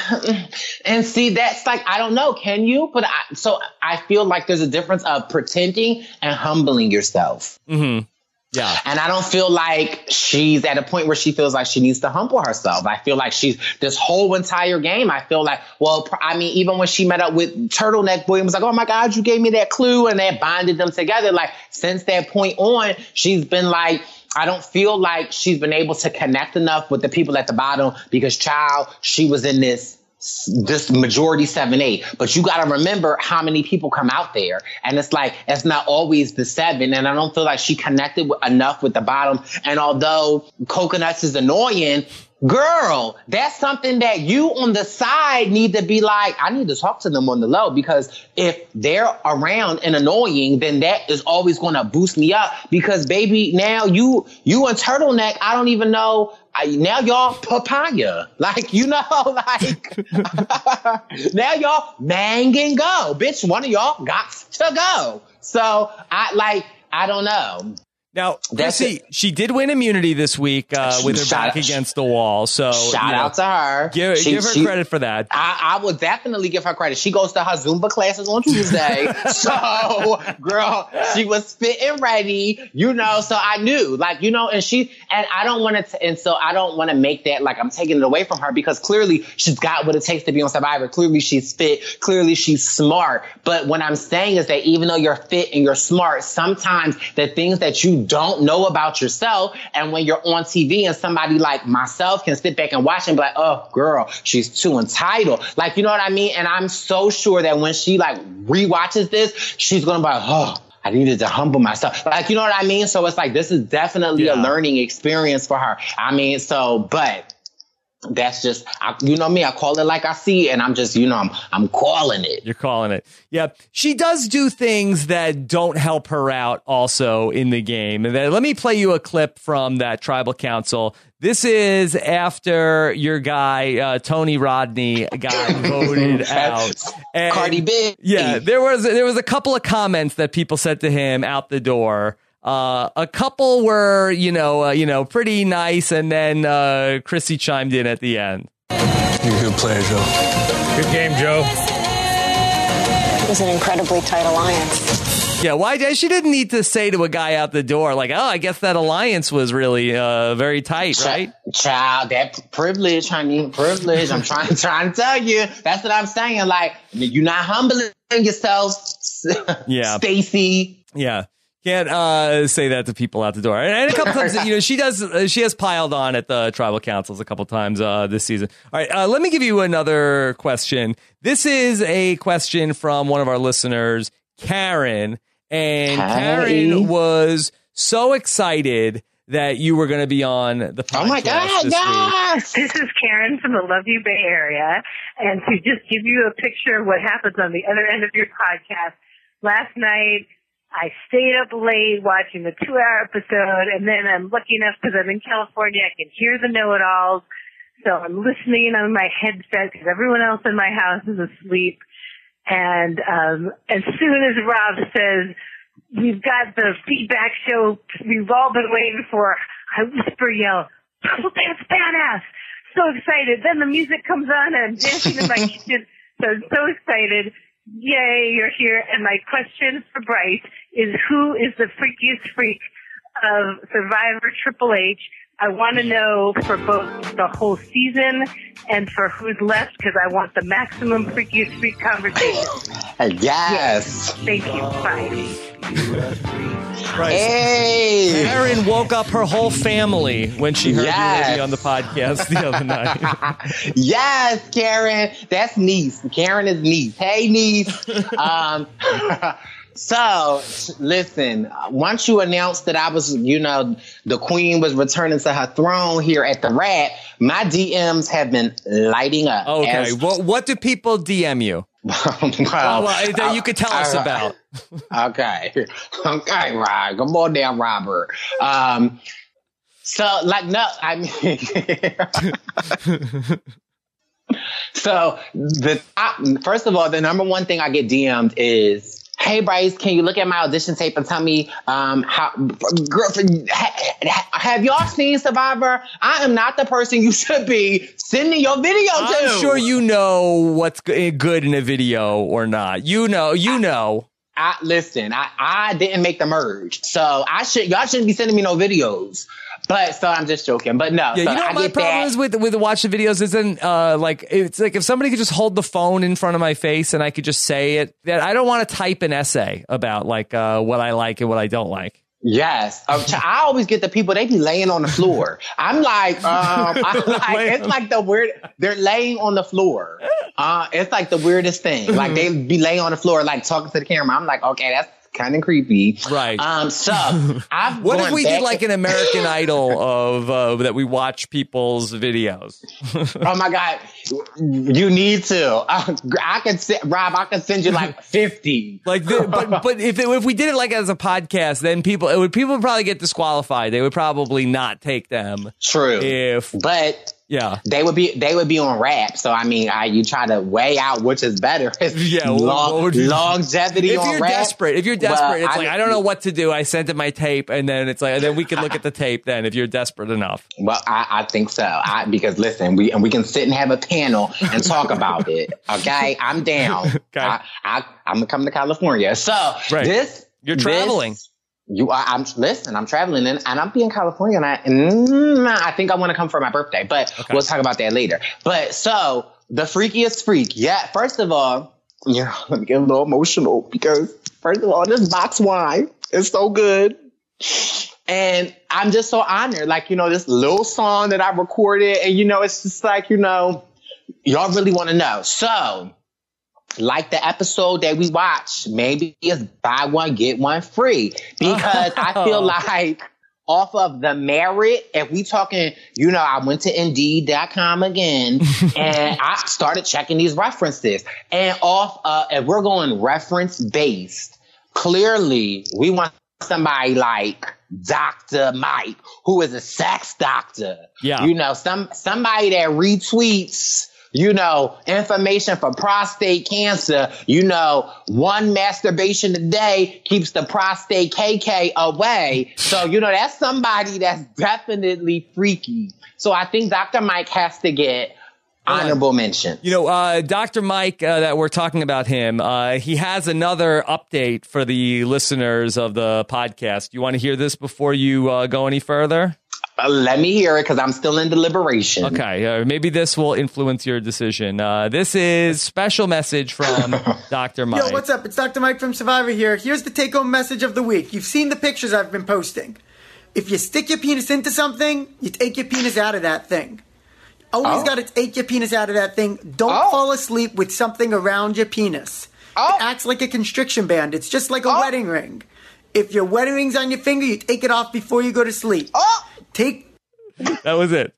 and see, that's like, I don't know. Can you? But I feel like there's a difference of pretending and humbling yourself. Mm-hmm. Yeah. And I don't feel like she's at a point where she feels like she needs to humble herself. I feel like she's this whole entire game. I feel like, even when she met up with Turtleneck Boy and was like, oh my God, you gave me that clue, and that bonded them together. Like, since that point on, she's been like, I don't feel like she's been able to connect enough with the people at the bottom because, she was in this majority 7-8. But you got to remember how many people come out there. And it's like, it's not always the 7. And I don't feel like she connected enough with the bottom. And although Coconuts is annoying, girl, that's something that you on the side need to be like, I need to talk to them on the low, because if they're around and annoying, then that is always going to boost me up, because baby, now you and Turtleneck, I don't even know. Now y'all papaya, like, like now y'all mang and go, bitch. One of y'all got to go. So I don't know. Now, Chrissy, she did win immunity this week with her back against the wall. So shout out to her. Give her credit for that. I will definitely give her credit. She goes to her Zumba classes on Tuesday. So, girl, she was fit and ready, so I knew, and I don't want to, and so I don't want to make that like I'm taking it away from her, because clearly she's got what it takes to be on Survivor. Clearly she's fit. Clearly she's smart. But what I'm saying is that even though you're fit and you're smart, sometimes the things that you you don't know about yourself. And when you're on TV and somebody like myself can sit back and watch and be like, oh, girl, she's too entitled. Like, you know what I mean? And I'm so sure that when she like rewatches this, she's going to be like, oh, I needed to humble myself. Like, you know what I mean? So it's like, this is definitely a learning experience for her. I mean, so, but that's just, you know me, I call it like I see it, and I'm just, you know, I'm calling it. You're calling it. Yeah. She does do things that don't help her out also in the game. And then let me play you a clip from that tribal council. This is after your guy, Tony Rodney, got voted out. And, Cardi B. Yeah, there was a couple of comments that people said to him out the door. A couple were, you know, pretty nice, and then Chrissy chimed in at the end. You're a good player, Joe. Good game, Joe. It was an incredibly tight alliance. Yeah, why? She didn't need to say to a guy out the door, like, oh, I guess that alliance was really very tight, right? Child, that privilege, honey, privilege. I'm trying to tell you. That's what I'm saying. Like, you're not humbling yourself, yeah, Stacey. Yeah. Can't say that to people out the door. And a couple times, you know, she has piled on at the tribal councils a couple times this season. All right, let me give you another question. This is a question from one of our listeners, Karen. And Karen was so excited that you were going to be on the podcast. Oh my God, yes! This is Karen from the Love You Bay Area. And to just give you a picture of what happens on the other end of your podcast, last night I stayed up late watching the 2-hour episode, and then I'm lucky enough because I'm in California, I can hear the know-it-alls. So I'm listening on my headset because everyone else in my house is asleep. And as soon as Rob says, we've got the feedback show we've all been waiting for, I whisper yell, that's badass. So excited. Then the music comes on and I'm dancing in my kitchen. So I'm so excited. Yay, you're here. And my question for Bryce is, who is the freakiest freak of Survivor Triple H? I want to know for both the whole season and for who's left, because I want the maximum freakiest freak conversation. Yes. Thank you. Bye. Right. Hey. Karen woke up her whole family when she heard you were going to be on the podcast the other night. Yes, Karen. That's niece. Karen is niece. Hey, niece. So, listen, once you announced that I was, you know, the queen was returning to her throne here at the Rat, my DMs have been lighting up. Okay. Well, what do people DM you? That you could tell us about. Okay, right. Come on down, Robert. So, like, no, I mean... So, first of all, the number one thing I get DM'd is, hey, Bryce, can you look at my audition tape and tell me girlfriend, have y'all seen Survivor? I am not the person you should be sending your video to. I'm sure you know what's good in a video or not. You know. Listen, I didn't make the merge, so y'all shouldn't be sending me no videos. But so I'm just joking. But no, yeah, you know what my problem is with watch the videos isn't like, it's like if somebody could just hold the phone in front of my face and I could just say it. That I don't want to type an essay about like what I like and what I don't like. Yes, I always get the people, they be laying on the floor. I'm like, it's like the weird. They're laying on the floor. It's like the weirdest thing. Like they be laying on the floor, like talking to the camera. I'm like, okay, that's kind of creepy. Right. So what if we did like an American Idol of that we watch people's videos? Oh my God. You need to. I can send you like 50. Like, but if we did it like as a podcast, then people would probably get disqualified. They would probably not take them. True. But yeah, they would be on rap. So I mean, you try to weigh out which is better. Yeah, longevity on rap. If you're desperate, it's like I don't know what to do. I sent it my tape, and then it's like, and then we can look at the tape. Then, if you're desperate enough. Well, I think so. Because listen, we can sit and have a panel and talk about it. Okay, I'm down. Okay. I'm gonna come to California. So you're traveling. I'm traveling and I'll be in California and I think I want to come for my birthday, but we'll talk about that later. But so the freakiest freak. Yeah. First of all, let me get a little emotional because first of all, this box wine is so good. And I'm just so honored. Like, this little song that I recorded, and, it's just like, y'all really want to know. So, like the episode that we watched, maybe it's buy one, get one free. Because I feel like off of the merit, if we talking, I went to Indeed.com again and I started checking these references. And if we're going reference based, clearly we want somebody like Dr. Mike, who is a sex doctor. Yeah. Somebody that retweets information for prostate cancer, one masturbation a day keeps the prostate KK away. So, that's somebody that's definitely freaky. So I think Dr. Mike has to get honorable mention. Dr. Mike, that we're talking about him, he has another update for the listeners of the podcast. You want to hear this before you go any further? Let me hear it because I'm still in deliberation. Okay, maybe this will influence your decision. This is special message from Dr. Mike. Yo, what's up? It's Dr. Mike from Survivor here. Here's the take-home message of the week. You've seen the pictures I've been posting. If you stick your penis into something, you take your penis out of that thing. Always got to take your penis out of that thing. Don't fall asleep with something around your penis. It acts like a constriction band. It's just like a wedding ring. If your wedding ring's on your finger, you take it off before you go to sleep. That was it.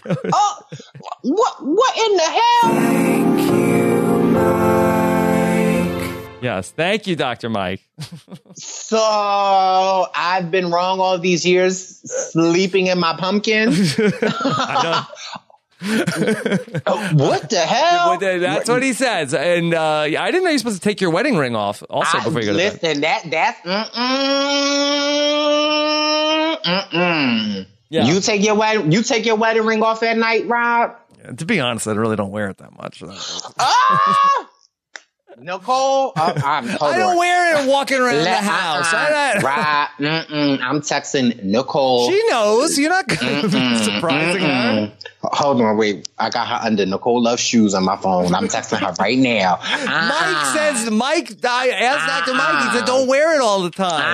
What in the hell? Thank you, Mike. Yes, thank you, Dr. Mike. So I've been wrong all these years, sleeping in my pumpkin. I know. What the hell? That's what he says. And I didn't know you're supposed to take your wedding ring off also before you go to bed. Listen, that's Yeah. You take your wedding ring off at night, Rob? To be honest, I really don't wear it that much. Nicole, I don't wear it walking around the house. Rob, I'm texting Nicole. She knows. You're not surprising her. Hold on, wait. I got her under Nicole Loves Shoes on my phone. I'm texting her right now. Mike asked Dr. Mike. He said, don't wear it all the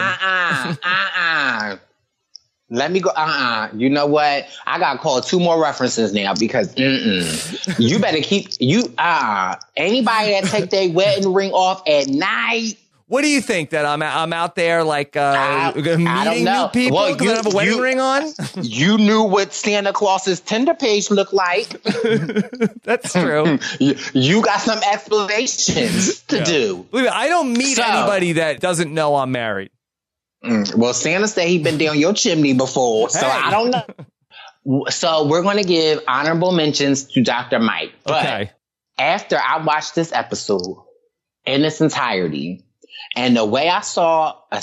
time. Let me go. You know what? I got to call 2 more references now because you better keep anybody that take their wedding ring off at night. What do you think, that I'm out there like meeting new people? Well, because I have a wedding ring on? You knew what Santa Claus's Tinder page looked like. That's true. You got some explanations to do. Believe it, I don't meet anybody that doesn't know I'm married. Well, Santa said he'd been down your chimney before, so I don't know. So we're going to give honorable mentions to Dr. Mike. But after I watched this episode in its entirety, and the way I saw a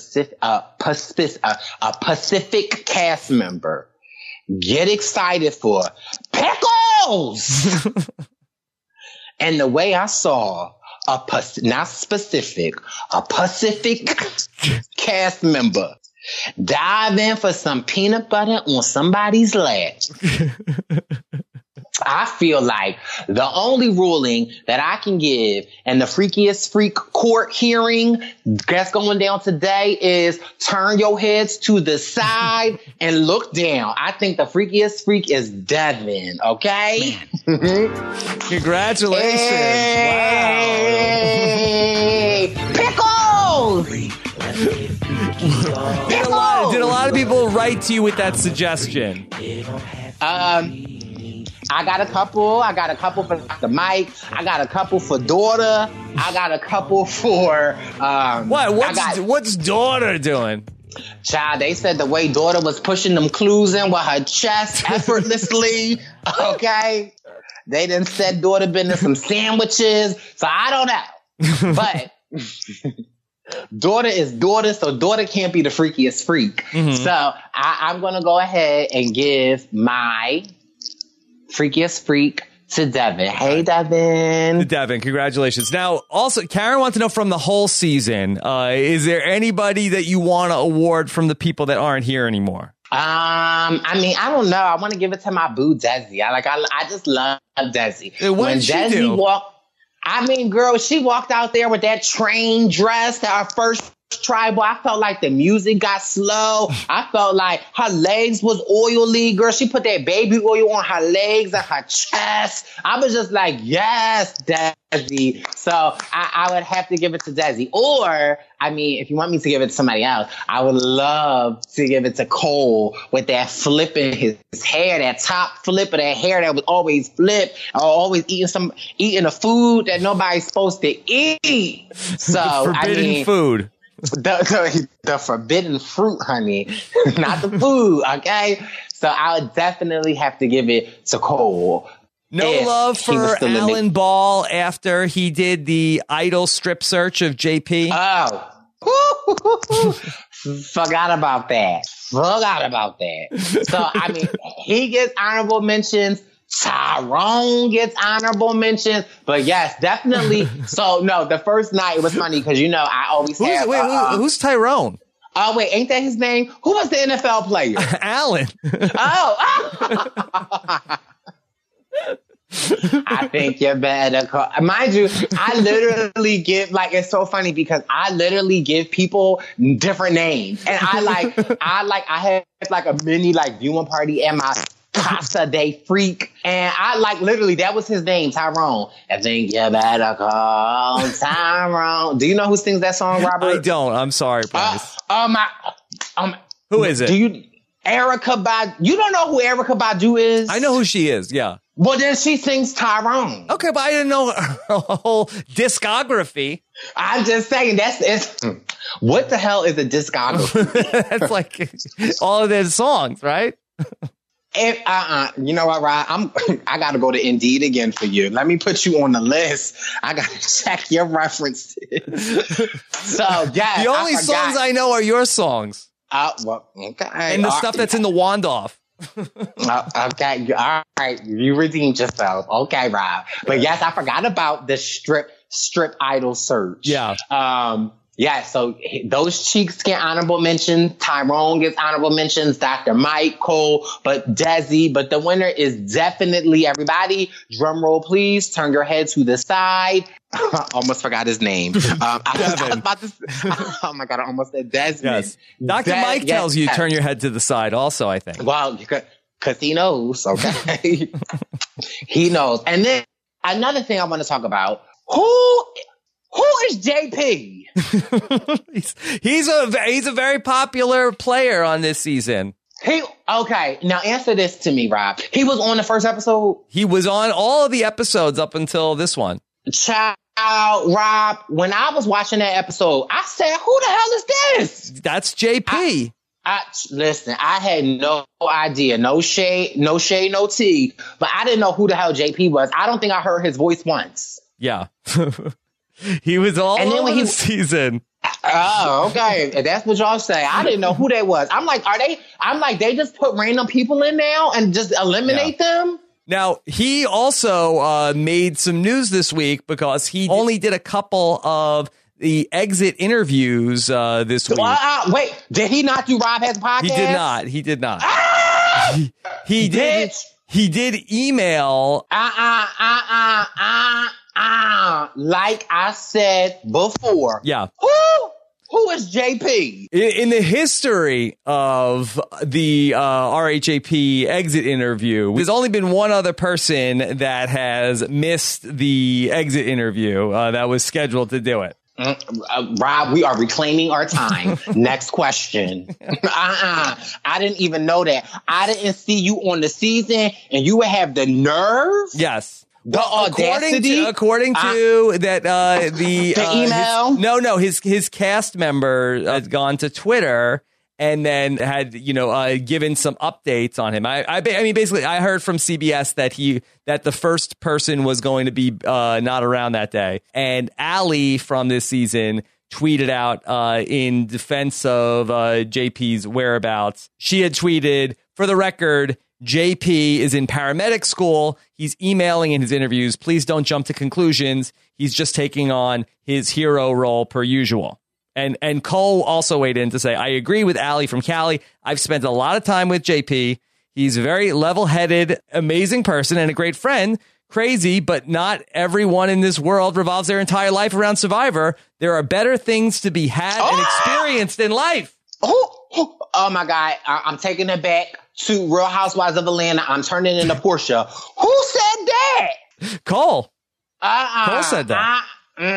Pacific cast member get excited for pickles, and the way I saw a Pacific cast member dive in for some peanut butter on somebody's lap. I feel like the only ruling that I can give in the Freakiest Freak court hearing that's going down today is turn your heads to the side and look down. I think the Freakiest Freak is Devin, okay? Congratulations. Hey! Wow. Pickles! Did a lot of people write to you with that suggestion? I got a couple. I got a couple for Dr. Mike. I got a couple for Daughter. I got a couple for... What's Daughter doing? Child, they said the way Daughter was pushing them clues in with her chest effortlessly. Okay? They done said Daughter been in some sandwiches. So I don't know. But... Daughter is Daughter, so Daughter can't be the freakiest freak. Mm-hmm. So I'm going to go ahead and give my freakiest freak to Devin. Hey, Devin. Devin, congratulations. Now, also, Karen wants to know from the whole season, is there anybody that you want to award from the people that aren't here anymore? I mean, I don't know. I want to give it to my boo, Desi. I just love Desi. What did she do? I mean, girl, she walked out there with that train dress, her first tribal. I felt like the music got slow. I felt like her legs was oily, girl. She put that baby oil on her legs and her chest. I was just like, yes, Desi. So I would have to give it to Desi. Or, I mean, if you want me to give it to somebody else, I would love to give it to Cole with that flip in his hair, that top flip of that hair that was always flip, or always eating a food that nobody's supposed to eat. So forbidden food. The forbidden fruit, honey, not the food. Okay, so I would definitely have to give it to Cole. No love for Alan Ball after he did the Idol strip search of JP. Oh, forgot about that. So I mean, he gets honorable mentions. Tyrone gets honorable mentions, but yes, definitely. So no, the first night it was funny because I always have. Who's Tyrone? Oh wait, ain't that his name? Who was the NFL player? Alan. I think you better call. Mind you, I literally give it's so funny because I literally give people different names, and I had like a mini viewing party at my Casa de Freak, and I literally that was his name, Tyrone. I think you better call Tyrone. Do you know who sings that song, Robert? I don't. I'm sorry, Bryce. Who is it? Erykah Badu? You don't know who Erykah Badu is? I know who she is. Yeah. Well, then she sings Tyrone. Okay, but I didn't know her whole discography. I'm just saying what the hell is a discography? That's like all of their songs, right? You know what, Rod? I got to go to Indeed again for you. Let me put you on the list. I got to check your references. So, yeah. The only songs I know are your songs. Well, okay. And the stuff that's in the Wand-Off. Okay. All right. You redeemed yourself. Okay, Rob. But yes, I forgot about the strip idol search. Yeah. Yeah, so those cheeks get honorable mentions. Tyrone gets honorable mentions. Dr. Mike, Cole, but Desi. But the winner is definitely everybody. Drum roll, please. Turn your head to the side. Almost forgot his name. I was about to. Oh my God! I almost said Desmond. Yes. Dr. Mike tells you turn your head to the side. Also, I think. Well, because he knows. Okay, he knows. And then another thing I want to talk about: who is JP? he's a very popular player on this season. Okay, now answer this to me, Rob. He was on the first episode? He was on all of the episodes up until this one. Child, Rob, when I was watching that episode, I said, who the hell is this? That's JP. Listen, I had no idea. No shade, no tea. But I didn't know who the hell JP was. I don't think I heard his voice once. Yeah. He was all over the season. Oh, okay. If that's what y'all say. I didn't know who they was. I'm like, they just put random people in now and just eliminate them? Now, he also made some news this week because he only did a couple of the exit interviews this week. Wait, did he not do Rob Has a Podcast? He did not. He did. He did email. Like I said before. Yeah. Who is JP? In the history of the RHAP exit interview, there's only been one other person that has missed the exit interview that was scheduled to do it. Rob, we are reclaiming our time. Next question. I didn't even know that. I didn't see you on the season, and you would have the nerve? Yes. The audacity? According to the email? His cast member had gone to Twitter and then had given some updates on him. I mean, basically, I heard from CBS that the first person was going to be not around that day, and Allie from this season tweeted out in defense of JP's whereabouts. She had tweeted, "For the record, JP is in paramedic school. He's emailing in his interviews. Please don't jump to conclusions. He's just taking on his hero role per usual." And Cole also weighed in to say, "I agree with Allie from Cali. I've spent a lot of time with JP. He's a very level-headed, amazing person and a great friend. crazy, but not everyone in this world revolves their entire life around Survivor. There are better things to be had and experienced in life. Oh my God. I'm taking it back to Real Housewives of Atlanta. I'm turning into Portia. Who said that? Cole. Cole said that.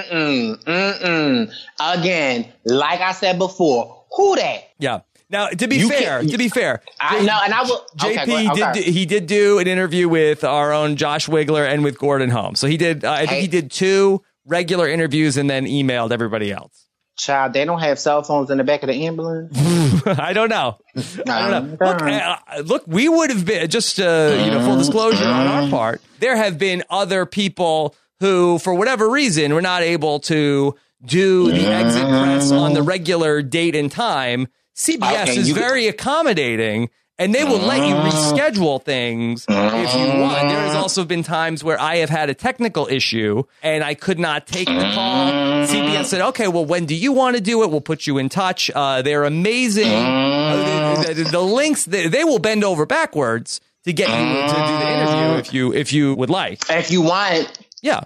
Again, like I said before, who that? Yeah. Now, to be fair, I know, and I will. JP he did do an interview with our own Josh Wigler and with Gordon Holmes. So he did. I think he did 2 regular interviews and then emailed everybody else. Child, they don't have cell phones in the back of the ambulance. I don't know. Look, we would have been just full disclosure on our part. There have been other people who, for whatever reason, were not able to do the exit press on the regular date and time. CBS is very accommodating, and they will let you reschedule things if you want. There has also been times where I have had a technical issue, and I could not take the call. CBS said, okay, well, when do you want to do it? We'll put you in touch. They're amazing. The links, they will bend over backwards to get you to do the interview if you would like. If you want. Yeah.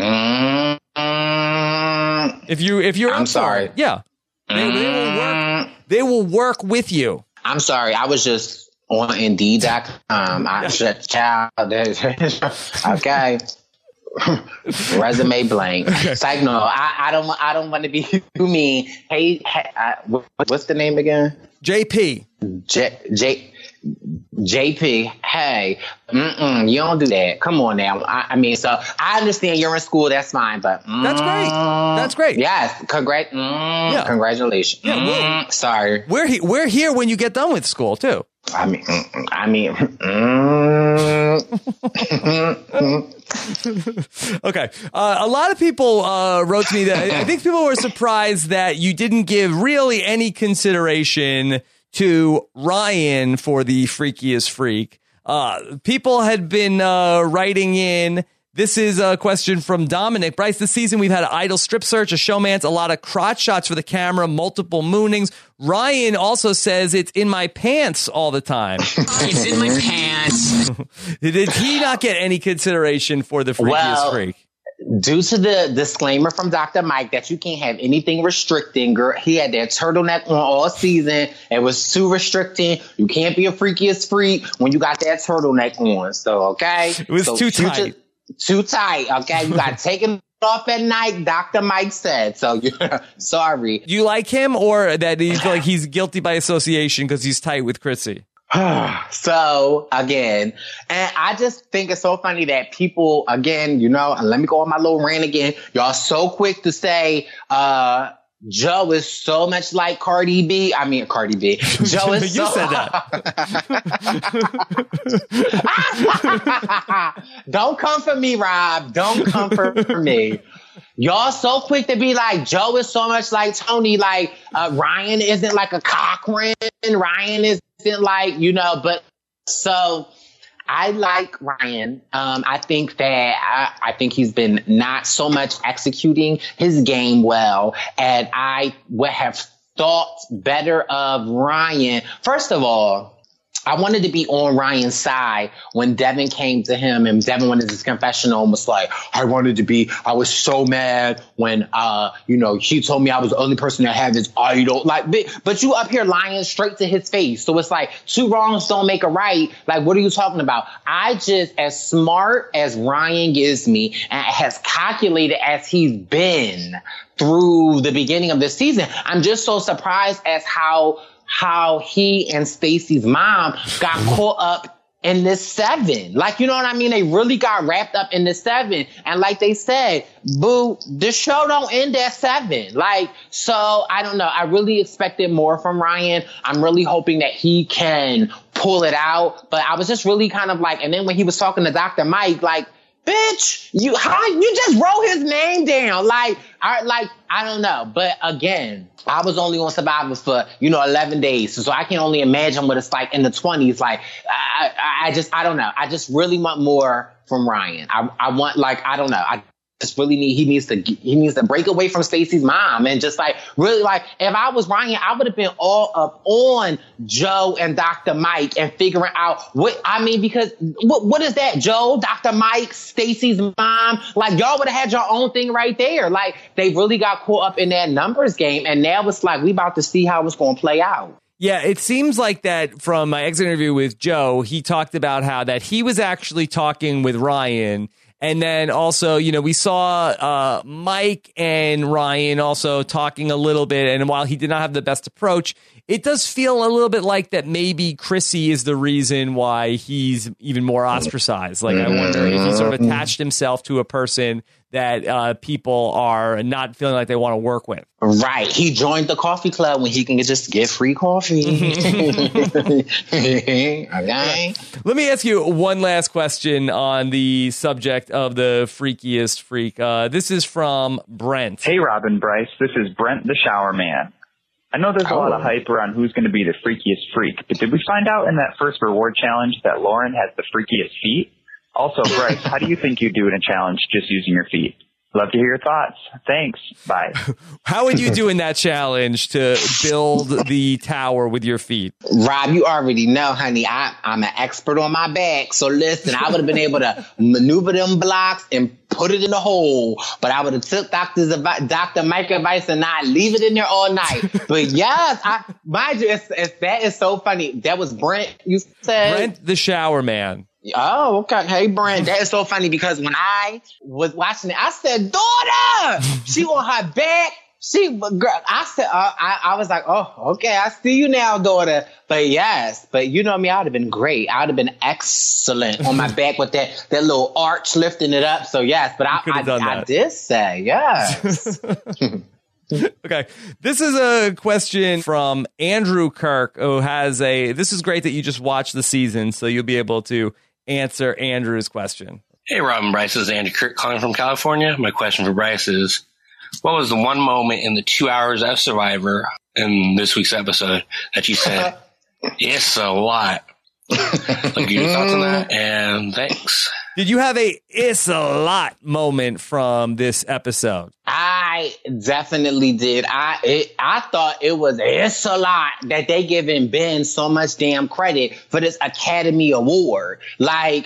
If you're I'm sorry. Yeah. They will work with you. I'm sorry. I was just on Indeed.com. Okay. Resume blank. It's like, no, I don't want to be too mean. Hey, what's the name again? JP. JP, hey, you don't do that. Come on now. I mean, so I understand you're in school. That's fine, but that's great. Yes, congratulations. Yeah, sorry. We're here when you get done with school too. I mean. Okay. A lot of people wrote to me that I think people were surprised that you didn't give really any consideration to Ryan for the freakiest freak. People had been writing in. This is a question from Dominic. Bryce, this season we've had an idol strip search, a showmance, a lot of crotch shots for the camera, multiple moonings. Ryan also says it's in my pants all the time. It's in my pants. Did he not get any consideration for the freakiest freak? Due to the disclaimer from Dr. Mike that you can't have anything restricting, girl, he had that turtleneck on all season. It was too restricting. You can't be a freakiest freak when you got that turtleneck on. So, okay. It was too tight. Too tight. Okay. You got to take it off at night, Dr. Mike said. So, sorry. Do you like him, or that he's like he's guilty by association because he's tight with Chrissy? So, again, and I just think it's so funny that people, again, and let me go on my little rant again. Y'all so quick to say, Joe is so much like Cardi B. I mean, Cardi B. Joe is You said that. Don't come for me, Rob. Don't come for me. Y'all so quick to be like, Joe is so much like Tony. Like, Ryan isn't like a Cochran. Ryan isn't like, but so I like Ryan. I think that I think he's been not so much executing his game well, and I would have thought better of Ryan. First of all, I wanted to be on Ryan's side when Devin came to him, and Devin went into his confessional and was like, I was so mad when, he told me I was the only person that had his idol. Like, but you up here lying straight to his face. So it's like, 2 wrongs don't make a right. Like, what are you talking about? I just, as smart as Ryan gives me and as calculated as he's been through the beginning of this season, I'm just so surprised as how he and Stacey's mom got caught up in this 7. Like, you know what I mean? They really got wrapped up in this 7. And like they said, boo, the show don't end at 7. Like, so I don't know. I really expected more from Ryan. I'm really hoping that he can pull it out. But I was just really kind of like, and then when he was talking to Dr. Mike, like, bitch, you just wrote his name down. Like, I don't know. But again, I was only on Survivor for, 11 days. So I can only imagine what it's like in the 20s. Like, I don't know. I just really want more from Ryan. I want, like, I don't know. really needs to break away from Stacey's mom and just like really like if I was Ryan, I would have been all up on Joe and Dr. Mike and figuring out because what is that? Joe, Dr. Mike, Stacey's mom, like y'all would have had your own thing right there. Like they really got caught up in that numbers game, and now it's like we about to see how it's going to play out. Yeah, it seems like that from my exit interview with Joe, he talked about how that he was actually talking with Ryan. And then also, we saw Mike and Ryan also talking a little bit. And while he did not have the best approach, it does feel a little bit like that maybe Chrissy is the reason why he's even more ostracized. Like, I wonder if he sort of attached himself to a person that people are not feeling like they want to work with. Right. He joined the coffee club when he can just get free coffee. Okay. Let me ask you one last question on the subject of the freakiest freak. This is from Brent. Hey, Robin Bryce. This is Brent the Shower Man. I know there's a lot of hype around who's going to be the freakiest freak, but did we find out in that first reward challenge that Lauren has the freakiest feet? Also, Bryce, how do you think you do in a challenge just using your feet? Love to hear your thoughts. Thanks. Bye. How would you do in that challenge to build the tower with your feet? Rob, you already know, honey, I'm an expert on my back. So listen, I would have been able to maneuver them blocks and put it in a hole. But I would have took Dr. Mike's advice and not leave it in there all night. But yes, mind you, that is so funny. That was Brent, you said? Brent the Shower Man. Oh, okay. Hey, Brent, that is so funny because when I was watching it, I said, daughter, she on her back. I was like, oh, okay, I see you now, daughter. But yes, you know me, I would have been great. I would have been excellent on my back with that little arch lifting it up. So yes, but I did say yes. Okay. This is a question from Andrew Kirk, who has this is great that you just watched the season, so you'll be able to answer Andrew's question. Hey, Robin Bryce, this is Andrew Kirk calling from California. My question for Bryce is, what was the one moment in the 2 hours of Survivor in this week's episode that you said, it's a lot? Like, your thoughts on that, and thanks. Did you have a "it's a lot" moment from this episode? I definitely did. I thought it was "it's a lot" that they giving Ben so much damn credit for this Academy Award. Like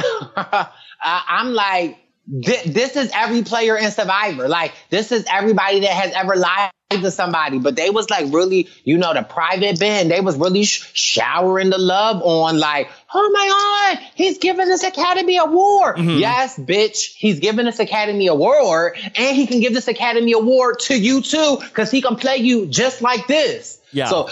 I'm like, this is every player in Survivor. Like this is everybody that has ever lied to somebody, but they was like really, the private Ben, they was really showering the love on like, oh my God, he's giving this Academy Award. Mm-hmm. Yes, bitch, he's giving this Academy Award, and he can give this Academy Award to you too, because he can play you just like this. Yeah. So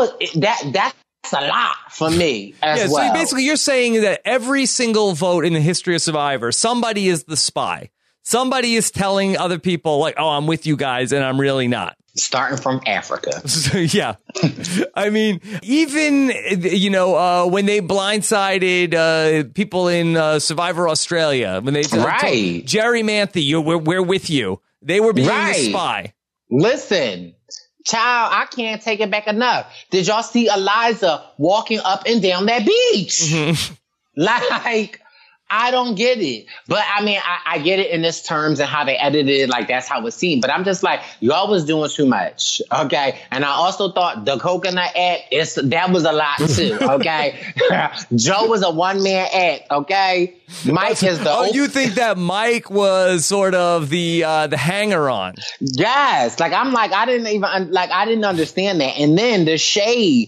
that's a lot for me as well. So basically you're saying that every single vote in the history of Survivor, somebody is the spy. Somebody is telling other people like, oh, I'm with you guys, and I'm really not. Starting from Africa. Yeah. I mean, even, when they blindsided people in Survivor Australia, when they told Jerry Manthe, we're with you. They were being a spy. Listen, child, I can't take it back enough. Did y'all see Eliza walking up and down that beach? Mm-hmm. Like, I don't get it. But I mean, I get it in this terms and how they edited it. Like, that's how it's seen. But I'm just like, y'all was doing too much. Okay. And I also thought the coconut act, that was a lot too. Okay. Joe was a one-man act. Okay. Mike is the. You think that Mike was sort of the hanger-on? Yes. Like, I'm like, I didn't understand that. And then the shade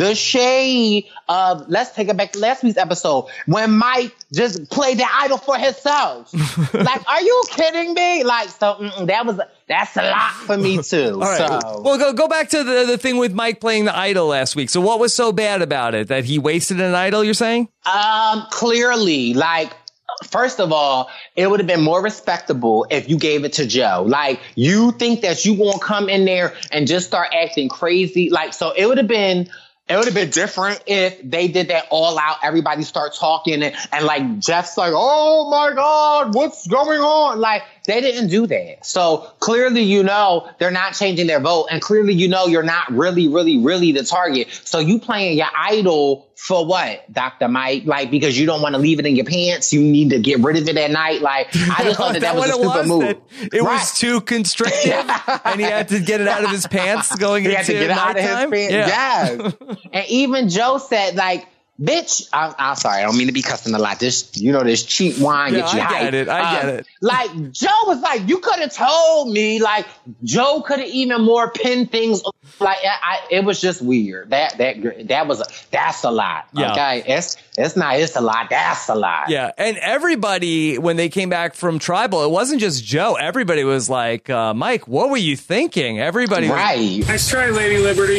of, let's take it back to last week's episode when Mike just played the idol for himself. Like, are you kidding me? Like, so that's a lot for me too. All right. So. Well, go back to the thing with Mike playing the idol last week. So what was so bad about it? That he wasted an idol, you're saying? Clearly, like, first of all, it would have been more respectable if you gave it to Joe. Like, you think that you gonna come in there and just start acting crazy? Like, so it would have been different if they did that all out. Everybody start talking and like Jeff's like, oh my God, what's going on? Like, They didn't do that. So clearly, you know, they're not changing their vote. And clearly, you know, you're not really, really, really the target. So you playing your idol for what, Dr. Mike? Like, because you don't want to leave it in your pants. You need to get rid of it at night. Like, I just thought that was a stupid move. It was too constrictive and he had to get it out of his pants going into nighttime. He had to get it out of his pants. Yes. And even Joe said, like, bitch, I'm sorry, I don't mean to be cussing a lot. This cheap wine gets you hyped. I get it. Like, Joe was like, you could have told me. Like, Joe could have even more pinned things. Like, it was just weird. That's a lot. Yeah. Okay, it's a lot. That's a lot. Yeah, and everybody, when they came back from Tribal, it wasn't just Joe. Everybody was like, Mike, what were you thinking? Everybody right. Nice try, Lady Liberty.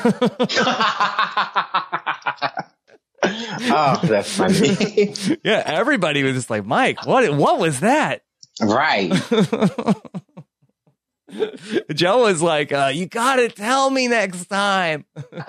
Oh, that's funny. Yeah, everybody was just like, Mike, what was that? Right. Joe was like, you gotta tell me next time.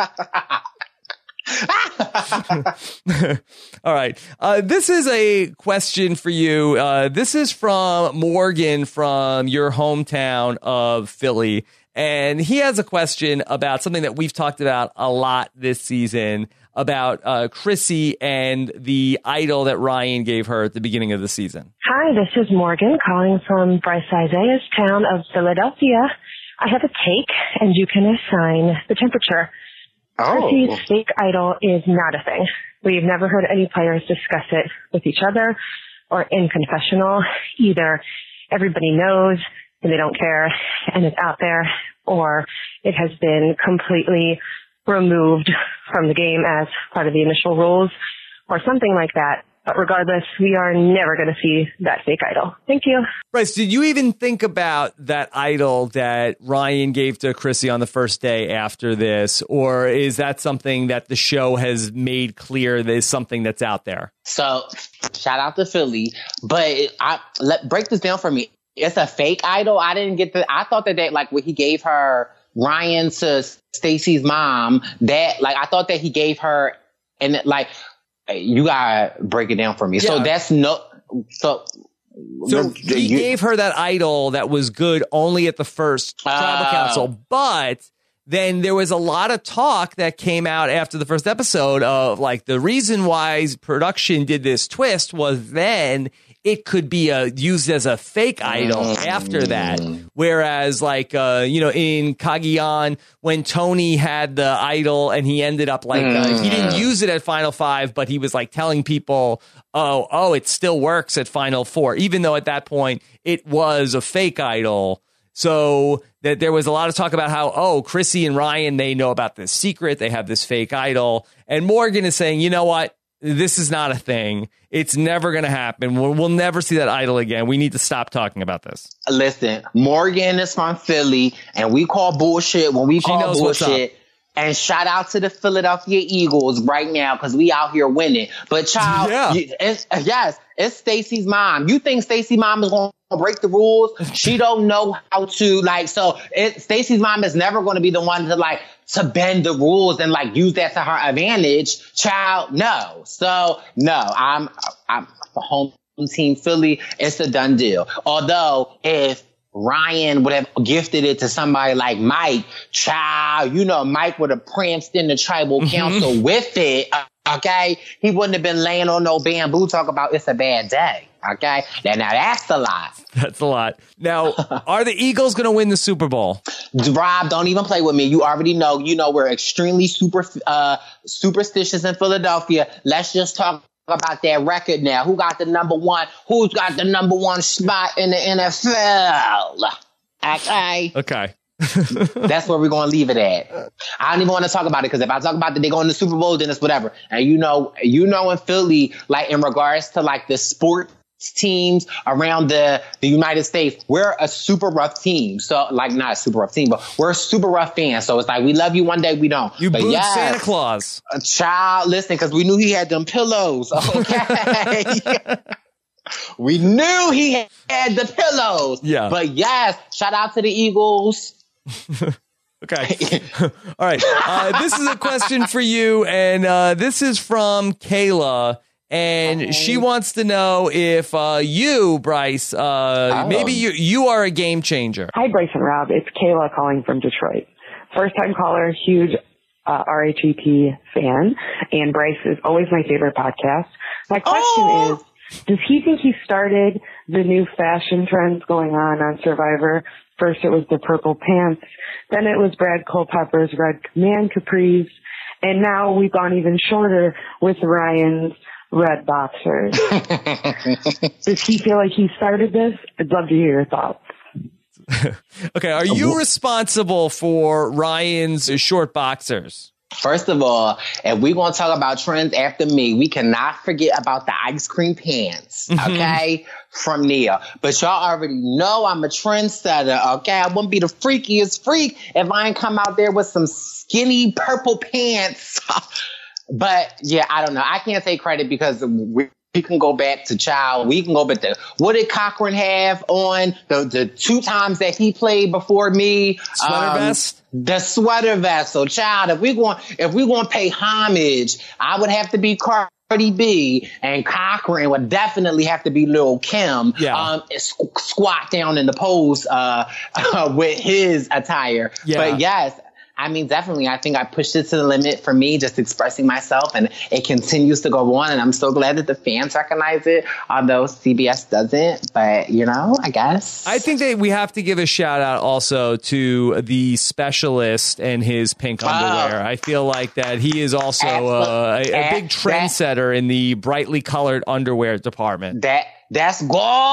All right. This is a question for you. This is from Morgan from your hometown of Philly. And he has a question about something that we've talked about a lot this season, about Chrissy and the idol that Ryan gave her at the beginning of the season. Hi, this is Morgan calling from Bryce Isaiah's town of Philadelphia. I have a take, and you can assign the temperature. Oh. Chrissy's fake idol is not a thing. We've never heard any players discuss it with each other or in confessional. Either everybody knows and they don't care and it's out there, or it has been completely removed from the game as part of the initial rules or something like that. But regardless, we are never going to see that fake idol. Thank you. Bryce, did you even think about that idol that Ryan gave to Chrissy on the first day after this? Or is that something that the show has made clear that is something that's out there? So, shout out to Philly. But break this down for me. It's a fake idol. I didn't get I thought that like when he gave her Ryan to Stacey's mom, that like I thought that he gave her, and like you gotta break it down for me. Yeah. So that's So he gave her that idol that was good only at the first tribal council, but then there was a lot of talk that came out after the first episode of like the reason why production did this twist was then it could be used as a fake idol after that. Whereas like, in Cagayan, when Tony had the idol and he ended up like, he didn't use it at Final Five, but he was like telling people, oh, it still works at Final Four, even though at that point it was a fake idol. So that there was a lot of talk about how, Chrissy and Ryan, they know about this secret. They have this fake idol. And Morgan is saying, you know what? This is not a thing. It's never going to happen. We'll never see that idol again. We need to stop talking about this. Listen, Morgan is from Philly, and we call bullshit when we call bullshit. And shout out to the Philadelphia Eagles right now because we out here winning. But child, it's Stacey's mom. You think Stacey's mom is going to break the rules? She don't know how to Stacey's mom is never going to be the one to bend the rules and use that to her advantage. Child, no. So no, I'm for home team Philly. It's a done deal. Although if Ryan would have gifted it to somebody like Mike, child, Mike would have pranced in the tribal council with it. Okay. He wouldn't have been laying on no bamboo talk about it's a bad day. Okay. Now that's a lot. That's a lot. Now, are the Eagles going to win the Super Bowl? Rob, don't even play with me. You already know. We're extremely superstitious in Philadelphia. Let's just talk about that record now. Who's got the number one spot in the NFL? Okay. That's where we're going to leave it at. I don't even want to talk about it because if I talk about that they go in the Super Bowl, then it's whatever. And in Philly, in regards to the sports teams around the United States, we're a super rough team. So not a super rough team, but we're a super rough fan. So it's we love you one day, we don't. You booed Santa Claus. Child, listen, because we knew he had them pillows. Okay. We knew he had the pillows. Yeah. But yes, shout out to the Eagles. Okay. All right. This is a question for you, and this is from Kayla. And she wants to know if you, Bryce, maybe you are a game changer. Hi, Bryce and Rob. It's Kayla calling from Detroit. First-time caller, huge RHEP fan, and Bryce is always my favorite podcast. My question is, does he think he started the new fashion trends going on Survivor? First it was the purple pants, then it was Brad Culpepper's red man capris, and now we've gone even shorter with Ryan's red boxers. Does he feel like he started this? I'd love to hear your thoughts. Okay, are you responsible for Ryan's short boxers? First of all, if we want to talk about trends after me, we cannot forget about the ice cream pants, okay, from Nia. But y'all already know I'm a trendsetter, okay? I wouldn't be the freakiest freak if I ain't come out there with some skinny purple pants. But, yeah, I don't know. I can't take credit because we can go back to child. We can go back to what did Cochran have on the 2 times that he played before me? Sweater vest? The sweater vest. So, child, if we want to pay homage, I would have to be Cardi B, and Cochran would definitely have to be Lil' Kim. Yeah. Squat down in the pose with his attire. Yeah. But yes. I mean, definitely, I think I pushed it to the limit for me, just expressing myself, and it continues to go on, and I'm so glad that the fans recognize it, although CBS doesn't, but, you know, I guess. I think that we have to give a shout out also to the specialist and his pink underwear. I feel like that he is also a big trendsetter in the brightly colored underwear department. That's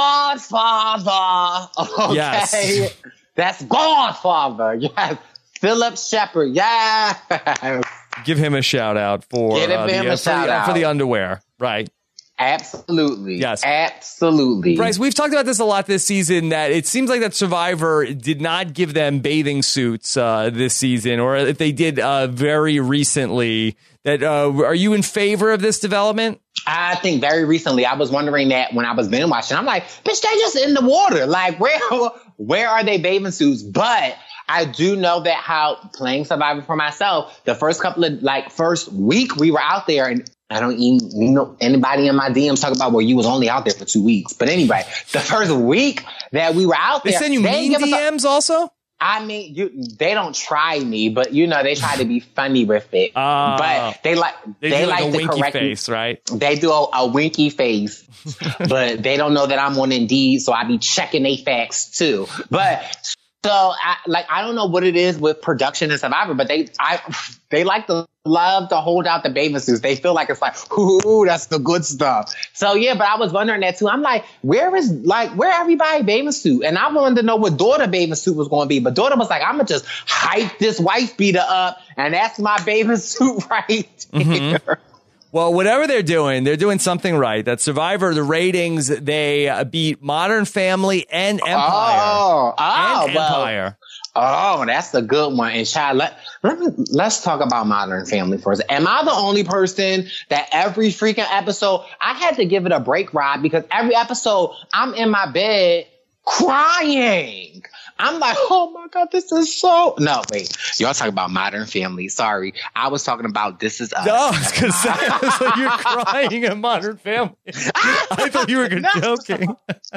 Godfather. Okay. Yes. That's Godfather. Yes. Philip Shepard, yeah. Give him a shout out for the underwear, right? Absolutely. Yes. Absolutely. Bryce, we've talked about this a lot this season, that it seems like that Survivor did not give them bathing suits this season, or if they did very recently. That are you in favor of this development? I think very recently. I was wondering that when I was binge watching. I'm like, bitch, they just in the water. Like, where are they bathing suits? But I do know that how playing Survivor for myself, the first week we were out there, and I don't even know anybody in my DMs talk about, well, you was only out there for 2 weeks. But anyway, the first week that we were out there. They send you mean DMs also? I mean, they don't try me, but you know, they try to be funny with it. But they like a to winky correct face, right? They do a winky face, but they don't know that I'm on Indeed, so I be checking they facts too. But so I don't know what it is with production and Survivor, but they like to love to hold out the bathing suits. They feel like it's like, ooh, that's the good stuff. So yeah, but I was wondering that too. I'm like, where everybody bathing suit? And I wanted to know what Daughter bathing suit was going to be. But Daughter was like, I'm gonna just hype this wife beater up, and that's my bathing suit right here. Well, whatever they're doing something right. That Survivor, the ratings, they beat Modern Family and Empire. Empire. Oh, that's a good one. And child, let's talk about Modern Family first. Am I the only person that every freaking episode, I had to give it a break, Rob, because every episode I'm in my bed crying. I'm like, oh my God, this is so... No, wait. Y'all talking about Modern Family. Sorry. I was talking about This Is Us. No, I was going to say, I was like, you're crying at Modern Family. I thought you were joking.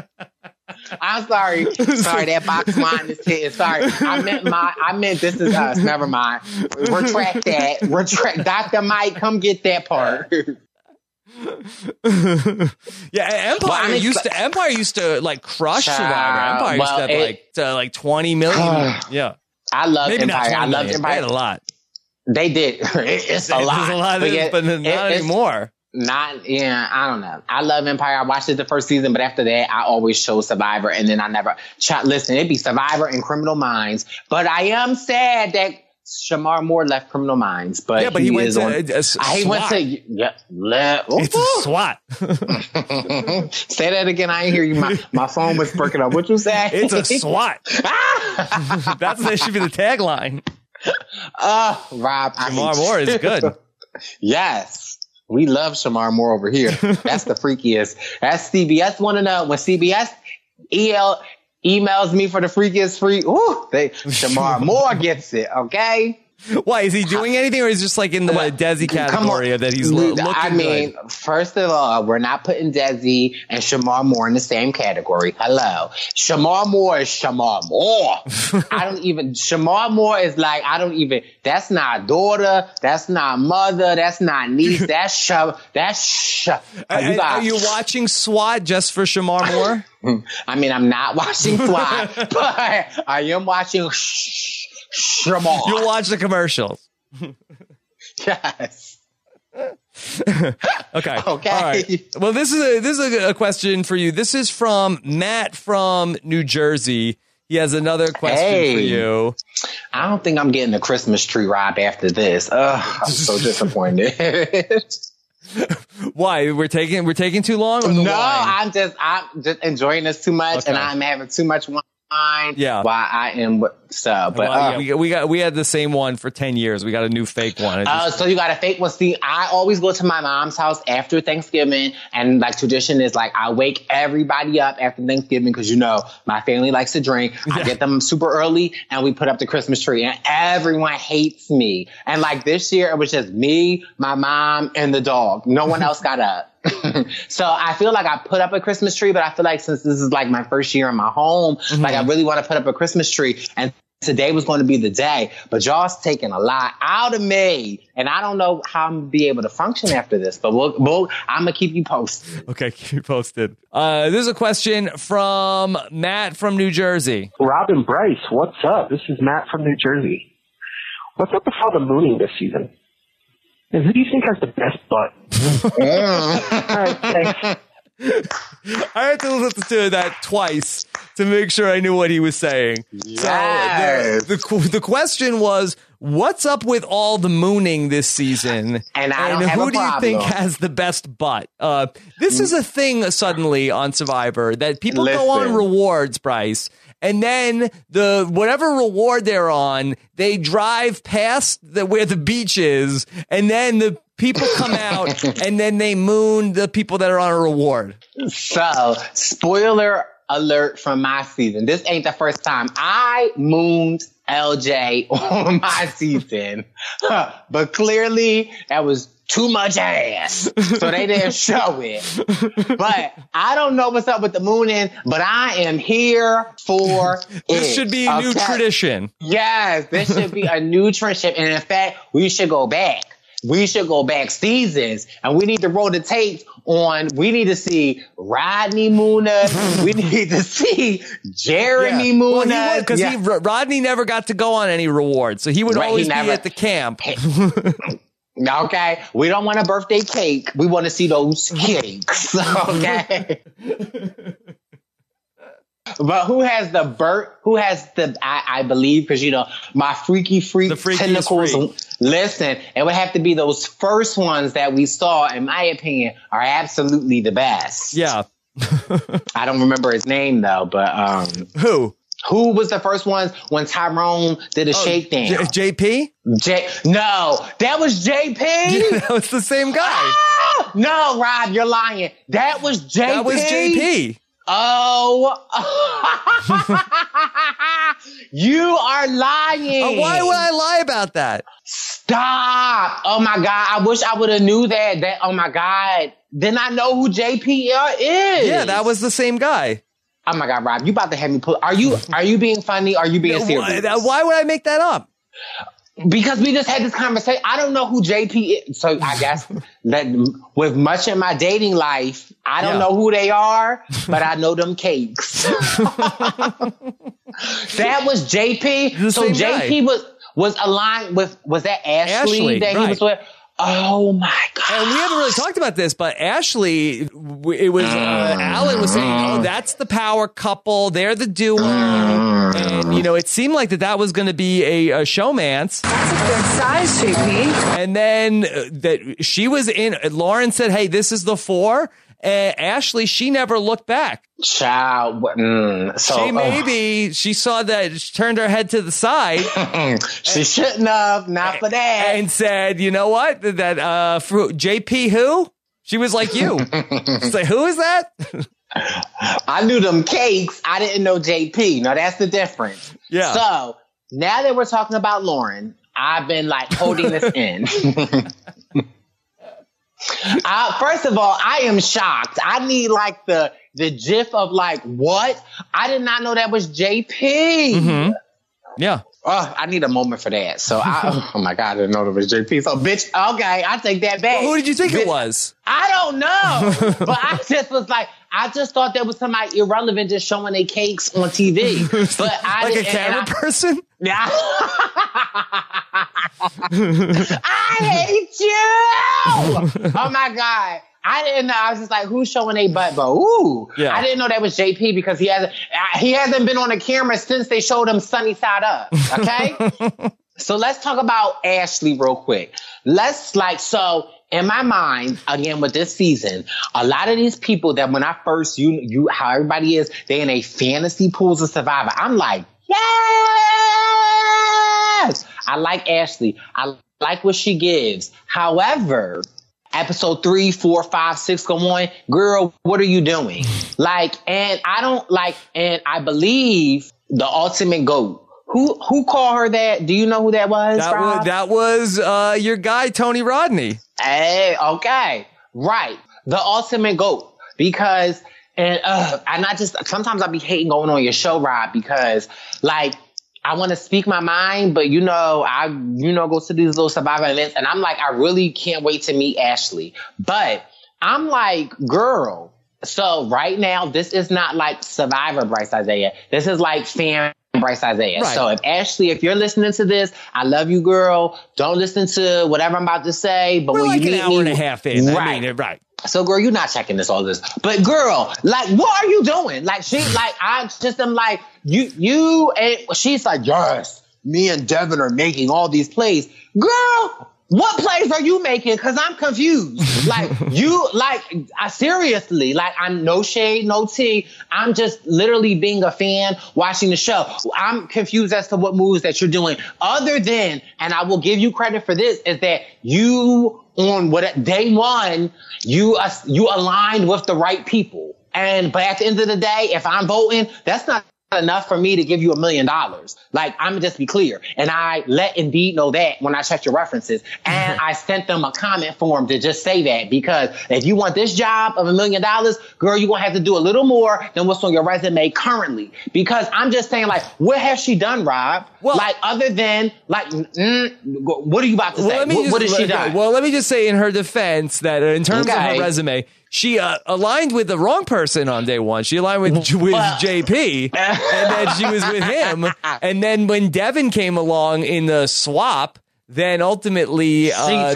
I'm sorry. Sorry, that box wine is hitting. Sorry. I meant This Is Us. Never mind. Retract that. Dr. Mike, come get that part. Yeah, Empire used to like crush Survivor. Empire used to have like 20 million. Yeah, I love Empire. I loved Empire. They had a lot. They did. It's a lot. But not anymore. I don't know. I love Empire. I watched it the first season, but after that, I always chose Survivor, and then I never. Listen, it'd be Survivor and Criminal Minds, but I am sad that Shamar Moore left Criminal Minds, but yeah, but he went to it's a SWAT. Say that again. I didn't hear you. My phone was breaking up. What you say? It's a SWAT. That should be the tagline. Rob, Shamar Moore is good. Yes, we love Shamar Moore over here. That's the freakiest. That's CBS want to know when CBS emails me for the freakiest freak. Ooh, Shamar Moore gets it. Okay. Why, is he doing anything, or is he just like in the Desi category that he's looking good? First of all, we're not putting Desi and Shamar Moore in the same category. Hello. Shamar Moore is Shamar Moore. Shamar Moore is like, that's not daughter, that's not mother, that's not niece, Are you watching SWAT just for Shamar Moore? I mean, I'm not watching SWAT, but I am watching Shamar. You'll watch the commercials. Yes. Okay. All right. Well, this is a question for you. This is from Matt from New Jersey. He has another question for you. I don't think I'm getting a Christmas tree, Rob, after this. I'm so disappointed. Why? We're taking too long? No, I'm just enjoying this too much, and I'm having too much wine. Yeah. Why I am so, but we had the same one for 10 years. We got a new fake one. So you got a fake one. See, I always go to my mom's house after Thanksgiving, and like tradition is like I wake everybody up after Thanksgiving because my family likes to drink. I get them super early, and we put up the Christmas tree, and everyone hates me. And like this year, it was just me, my mom, and the dog. No one else got up. So I feel like I put up a Christmas tree, but I feel like since this is like my first year in my home, like I really want to put up a Christmas tree, and today was going to be the day, but y'all's taking a lot out of me, and I don't know how I'm going to be able to function after this, but I'm going to keep you posted. Okay, keep you posted. There's a question from Matt from New Jersey. Rob and Bryce, what's up? This is Matt from New Jersey. What's up with all the mooning this season? And who do you think has the best butt? All right, thanks. I had to listen to that twice to make sure I knew what he was saying. Yes. So the question was, what's up with all the mooning this season? And who do you think has the best butt? This is a thing suddenly on Survivor that people go on rewards, Bryce. And then whatever reward they're on, they drive past where the beach is, and then the people come out, and then they moon the people that are on a reward. So, spoiler alert from my season. This ain't the first time I mooned LJ on my season, but clearly that was too much ass, so they didn't show it. But I don't know what's up with the mooning, but I am here for it. This should be a new tradition. Yes, this should be a new tradition, and in fact, we should go back. We should go back seasons, and we need to roll the tapes on. We need to see Rodney Mooner. We need to see Jeremy Mooner. Well, because Rodney never got to go on any rewards, so he would always be at the camp. Okay, we don't want a birthday cake. We want to see those cakes. Okay. But who has the I believe, because my freaky freak tentacles. Freak. Listen, it would have to be those first ones that we saw, in my opinion, are absolutely the best. Yeah. I don't remember his name though, but Who was the first ones when Tyrone did a shakedown? JP? No, that was JP. Yeah, that was the same guy. No, Rob, you're lying. That was JP. That was JP. Oh, you are lying. Why would I lie about that? Stop. Oh my God. I wish I would have knew that. Oh my God. Then I know who JP is. Yeah, that was the same guy. Oh my God, Rob, you about to have me pull. Are you being funny? Are you being serious? Why would I make that up? Because we just had this conversation. I don't know who JP is. So I guess that with much in my dating life, I don't know who they are, but I know them cakes. That was JP. So JP was aligned with, was that Ashley that he was with? Oh my God. And we haven't really talked about this, but Ashley, it was, Alan was saying, that's the power couple. They're the duo. And, it seemed like that was going to be a showmance. That's a good size, JP. And then that she was in, Lauren said, hey, this is the 4. Ashley, she never looked back. Child, she saw that, she turned her head to the side. She shouldn't have, not for that. And said, you know what? That JP who? She was like you. She's like, who is that? I knew them cakes. I didn't know JP. Now that's the difference. Yeah. So now that we're talking about Lauren, I've been like holding this in. First of all, I am shocked. I need like the gif of like, what? I did not know that was JP. Mm-hmm. Yeah. Oh, I need a moment for that. So, oh my God, I didn't know it was JP. So, bitch, okay, I take that back. Well, who did you think bitch, it was? I don't know. But I just was like, I just thought that was somebody irrelevant just showing their cakes on TV. But I like a camera person? Yeah. I hate you. Oh my God. I didn't know. I was just like, who's showing a butt? But ooh, yeah. I didn't know that was JP because he hasn't been on the camera since they showed him Sunny Side Up. Okay. So let's talk about Ashley real quick. So in my mind, again, with this season, a lot of these people that when I first, you how everybody is, they in a fantasy pools of Survivor. I'm like, yes! I like Ashley. I like what she gives. However, episode 3, 4, 5, 6 go on. Girl, what are you doing? And I believe the ultimate GOAT. Who called her that? Do you know who that was? That was your guy, Tony Rodney. Hey, okay. Right. The ultimate GOAT. Because, sometimes I be hating going on your show, Rob, because I want to speak my mind, but I go to these little Survivor events and I'm like, I really can't wait to meet Ashley. But I'm like, girl, so right now, this is not like Survivor Bryce Isaiah. This is like fan Bryce Isaiah. Right. So if you're listening to this, I love you, girl. Don't listen to whatever I'm about to say. But we're when like you an hour and a half in. Right. I mean, right. So, girl, you're not checking all this. But, girl, what are you doing? I just am like, you, and she's like, yes, me and Devin are making all these plays. Girl, what plays are you making? Because I'm confused. Seriously, I'm no shade, no tea. I'm just literally being a fan watching the show. I'm confused as to what moves that you're doing. Other than, and I will give you credit for this, is that you, on day one, you aligned with the right people. But at the end of the day, if I'm voting, that's not enough for me to give you $1 million. I'm gonna just be clear. And I let Indeed know that when I checked your references. And I sent them a comment form to just say that, because if you want this job of $1 million, girl, you're gonna have to do a little more than what's on your resume currently. Because I'm just saying, what has she done, Rob? Well, other than, what are you about to say? What has she done? Well, let me just say in her defense that in terms of her resume, she aligned with the wrong person on day one. She aligned with JP, and then she was with him. And then when Devin came along in the swap, then ultimately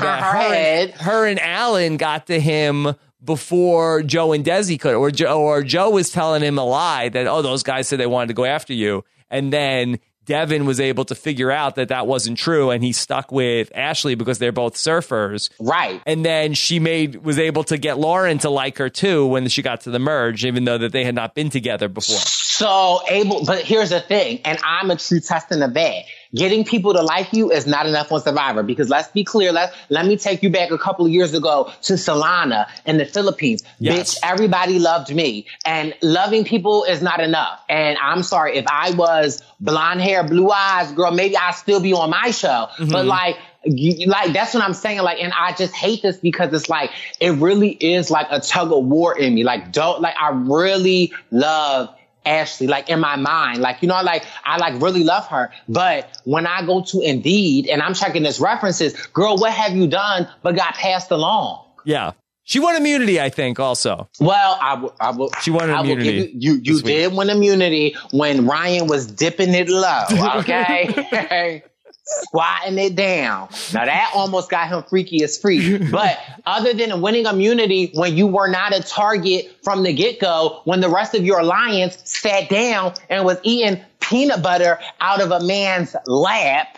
her and Alan got to him before Joe and Desi could, or Joe was telling him a lie that, those guys said they wanted to go after you. And then Devin was able to figure out that wasn't true, and he stuck with Ashley because they're both surfers. Right. And then she was able to get Lauren to like her too when she got to the merge, even though that they had not been together before. But here's the thing, and I'm a true testament of that. Getting people to like you is not enough on Survivor, because let's be clear. Let me take you back a couple of years ago to Solana in the Philippines. Yes. Bitch, everybody loved me, and loving people is not enough. And I'm sorry, if I was blonde hair, blue eyes, girl, maybe I'd still be on my show. Mm-hmm. But that's what I'm saying. And I just hate this because it's it really is a tug of war in me. I really love Ashley, in my mind, I really love her. But when I go to Indeed and I'm checking his references, girl, what have you done but got passed along? Yeah. She won immunity, I think, also. Well, I will. She won immunity. You did win immunity when Ryan was dipping it low, okay? Squatting it down. Now that almost got him freaky as freak. But other than winning immunity when you were not a target from the get-go, when the rest of your alliance sat down and was eating peanut butter out of a man's lap,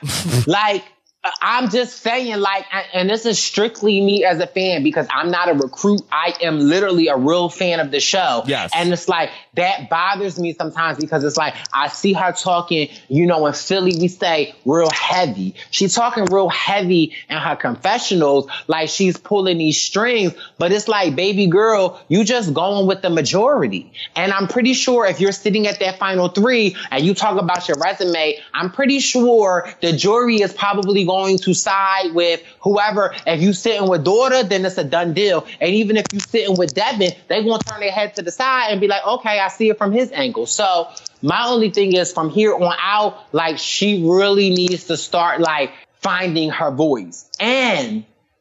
I'm just saying, and this is strictly me as a fan, because I'm not a recruit. I am literally a real fan of the show. Yes. And it's that bothers me sometimes because it's like, I see her talking, you know, in Philly, we say real heavy. She's talking real heavy in her confessionals, like she's pulling these strings, but it's like, baby girl, you just going with the majority. And I'm pretty sure if you're sitting at that final 3 and you talk about your resume, I'm pretty sure the jury is probably going to side with whoever. If you sitting with Daughter, then it's a done deal. And even if you sitting with Devin, they gonna turn their head to the side and be like, okay, I see it from his angle. So my only thing is from here on out, like she really needs to start like finding her voice. And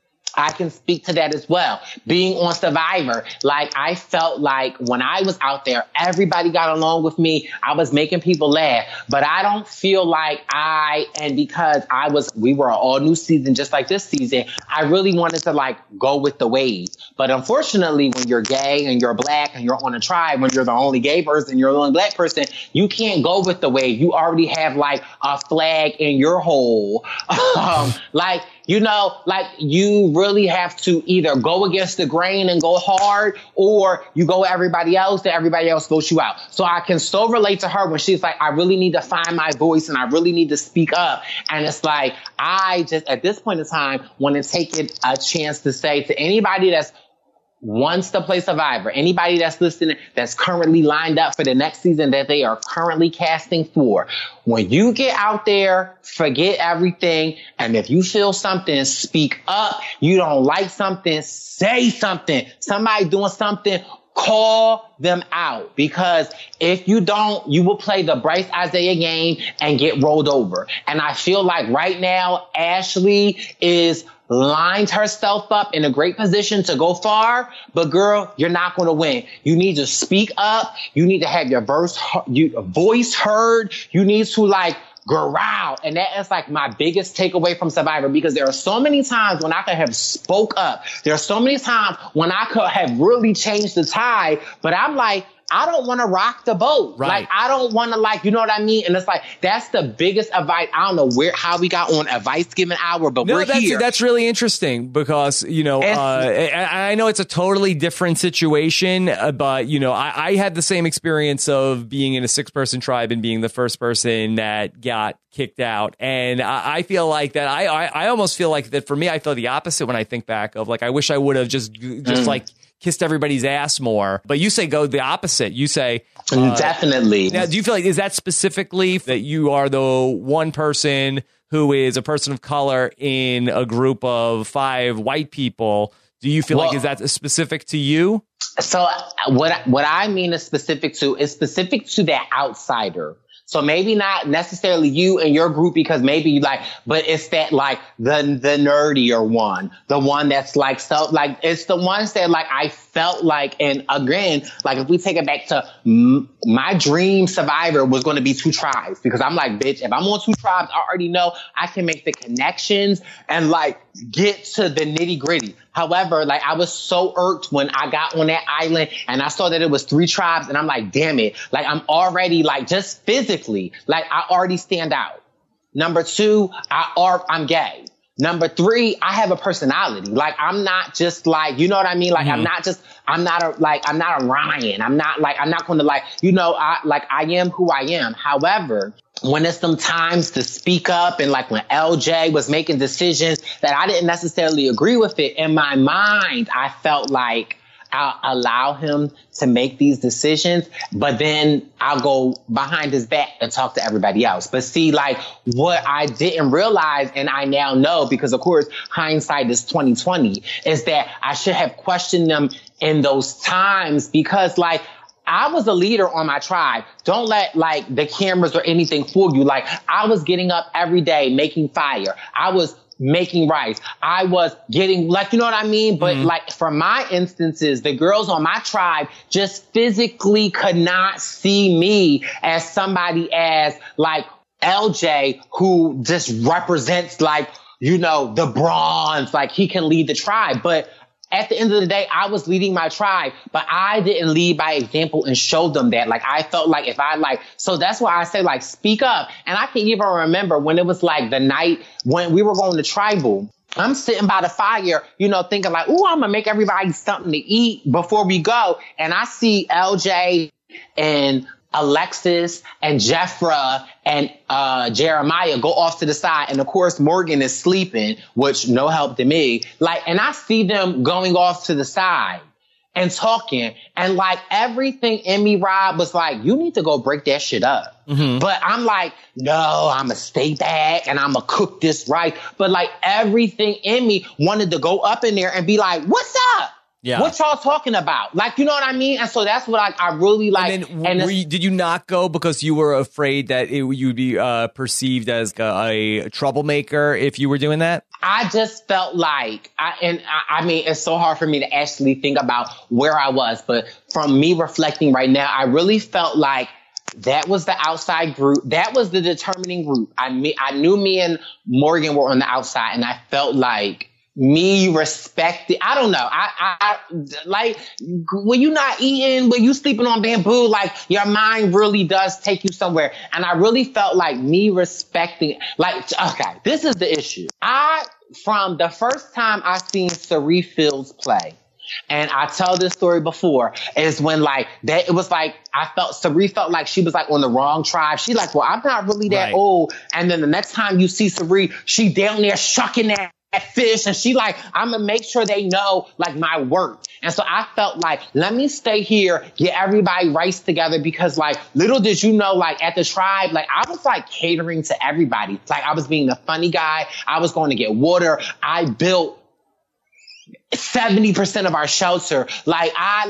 I can speak to that as well. Being on Survivor, like I felt like when I was out there, everybody got along with me. I was making people laugh, but I don't feel like because we were an all new season, just like this season, I really wanted to like go with the wave. But unfortunately, when you're gay and you're black and you're on a tribe, when you're the only gay person, you're the only black person, you can't go with the wave. You already have like a flag in your hole. Like, you know, like you really have to either go against the grain and go hard, or you go with everybody else and everybody else votes you out. So I can so relate to her when she's like, I really need to find my voice and I really need to speak up. And it's like, I just, at this point in time, want to take it a chance to say to anybody that's wants to play Survivor, anybody that's listening, that's currently lined up for the next season that they are currently casting for, when you get out there, forget everything. And if you feel something, speak up. You don't like something, say something. Somebody doing something, call them out. Because if you don't, you will play the Bryce Isaiah game and get rolled over. And I feel like right now, Ashley is lined herself up in a great position to go far, but girl, you're not going to win. You need to speak up. You need to have your voice heard. You need to like growl. And that is like my biggest takeaway from Survivor, because there are so many times when I could have spoke up. There are so many times when I could have really changed the tide, but I'm like, I don't want to rock the boat. Right. Like, I don't want to, like, you know what I mean? And it's like, that's the biggest advice. I don't know how we got on advice giving hour, but we're here. That's really interesting because, you know, I know it's a totally different situation, but, you know, I had the same experience of being in a 6-person tribe and being the first person that got kicked out. And I feel like that I almost feel like that for me, I feel the opposite when I think back of like, I wish I would have just like kissed everybody's ass more. But you say go the opposite. You say definitely. Now, do you feel like, is that specifically that you are the one person who is a person of color in a group of 5 white people? Do you feel like, is that specific to you? So what I mean is specific to that outsider. So maybe not necessarily you and your group, because maybe you like, but it's that like the nerdier one, the one that's like, so like, it's the ones that like, I felt like, and again, like if we take it back to my dream Survivor was going to be 2 tribes, because I'm like, bitch, if I'm on 2 tribes, I already know I can make the connections and like get to the nitty gritty. However, like I was so irked when I got on that island and I saw that it was 3 tribes, and I'm like, damn it. Like I'm already like just physically, like I already stand out. Number 2, I'm gay. Number 3, I have a personality. Like I'm not just like, you know what I mean? Like I'm not a Ryan. I'm not going to like, you know, I am who I am. However, when it's some times to speak up, and like when LJ was making decisions that I didn't necessarily agree with it, in my mind, I felt like I'll allow him to make these decisions, but then I'll go behind his back and talk to everybody else. But see, like what I didn't realize, and I now know, because of course hindsight is 2020, is that I should have questioned them in those times, because like I was a leader on my tribe. Don't let like the cameras or anything fool you. Like I was getting up every day making fire. I was making rice. I was getting, like, you know what I mean? But like for my instances, the girls on my tribe just physically could not see me as somebody as like LJ, who just represents like, you know, the bronze, like he can lead the tribe. But at the end of the day, I was leading my tribe, but I didn't lead by example and show them that. Like, I felt like if I like, so that's why I say like, speak up. And I can even remember when it was like the night when we were going to tribal, I'm sitting by the fire, you know, thinking like, ooh, I'm gonna make everybody something to eat before we go. And I see LJ and Alexis and Jeffra and Jeremiah go off to the side. And of course, Morgan is sleeping, which no help to me. Like, and I see them going off to the side and talking, and like everything in me, Rob, was like, you need to go break that shit up. Mm-hmm. But I'm like, no, I'm gonna stay back and I'm gonna cook this right. But like everything in me wanted to go up in there and be like, what's up? Yeah. What y'all talking about? Like, you know what I mean? And so that's what I really like. And then did you not go because you were afraid that you'd be perceived as a troublemaker if you were doing that? I just felt like, I mean, it's so hard for me to actually think about where I was. But from me reflecting right now, I really felt like that was the outside group. That was the determining group. I knew me and Morgan were on the outside, and I felt like me respecting, I don't know. I like when you're not eating, when you sleeping on bamboo, like your mind really does take you somewhere. And I really felt like me respecting, like, okay, this is the issue. From the first time I seen Cirie Fields play, and I tell this story before, is when like that, it was like, I felt Cirie felt like she was like on the wrong tribe. She like, well, I'm not really that old. And then the next time you see Cirie, she down there shucking that fish, and she like, I'm gonna make sure they know like my work. And so I felt like, let me stay here, get everybody rice together, because like little did you know, like at the tribe, like I was like catering to everybody. Like I was being the funny guy. I was going to get water. I built 70% of our shelter. Like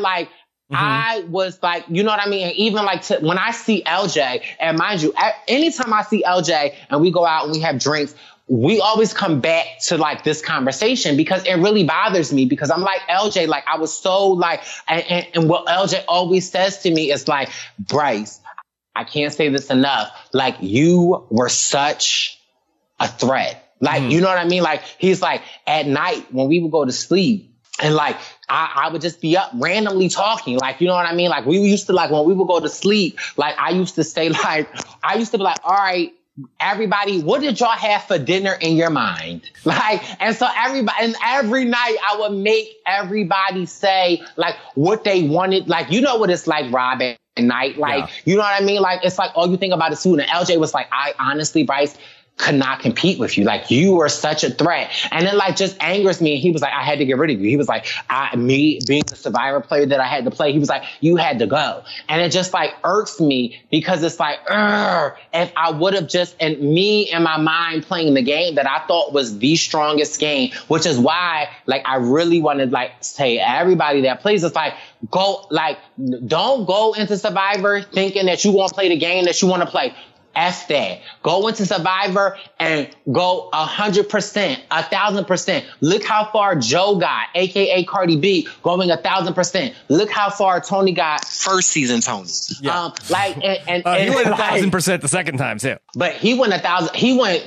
I was like, you know what I mean? And even like when I see LJ, and mind you, anytime I see LJ and we go out and we have drinks, we always come back to like this conversation because it really bothers me, because I'm like, LJ, like I was so like, and what LJ always says to me is like, Bryce, I can't say this enough. Like you were such a threat. Like, you know what I mean? Like he's like at night when we would go to sleep, and like I would just be up randomly talking. Like, you know what I mean? Like we used to, like when we would go to sleep, like I used to say like, I used to be like, all right, everybody, what did y'all have for dinner in your mind? Like, and so every night I would make everybody say like what they wanted. Like, you know what it's like, Rob, at night. Like, you know what I mean? Like, it's like all you think about is food. And LJ was like, I honestly, Bryce, could not compete with you. Like you were such a threat. And it like just angers me. He was like, I had to get rid of you. He was like, me being the Survivor player that I had to play, he was like, you had to go. And it just like irks me, because it's like, if I would have just, and me in my mind playing the game that I thought was the strongest game, which is why like I really wanted like say everybody that plays, it's like, go, like, don't go into Survivor thinking that you want to play the game that you want to play. F that. Go into Survivor and go 100%, 1,000%. Look how far Joe got, aka Cardi B, going 1,000%. Look how far Tony got first season Tony. Yeah. Like, and he went 1,000% the second time too. But he went 1,000. He went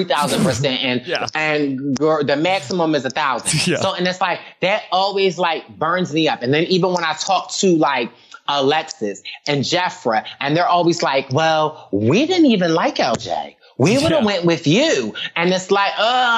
3,000%, and the maximum is 1,000. Yeah. So, and it's like that always like burns me up. And then even when I talk to like Alexis and Jeffra, and they're always like, well, we didn't even like LJ. We would have went with you. And it's like,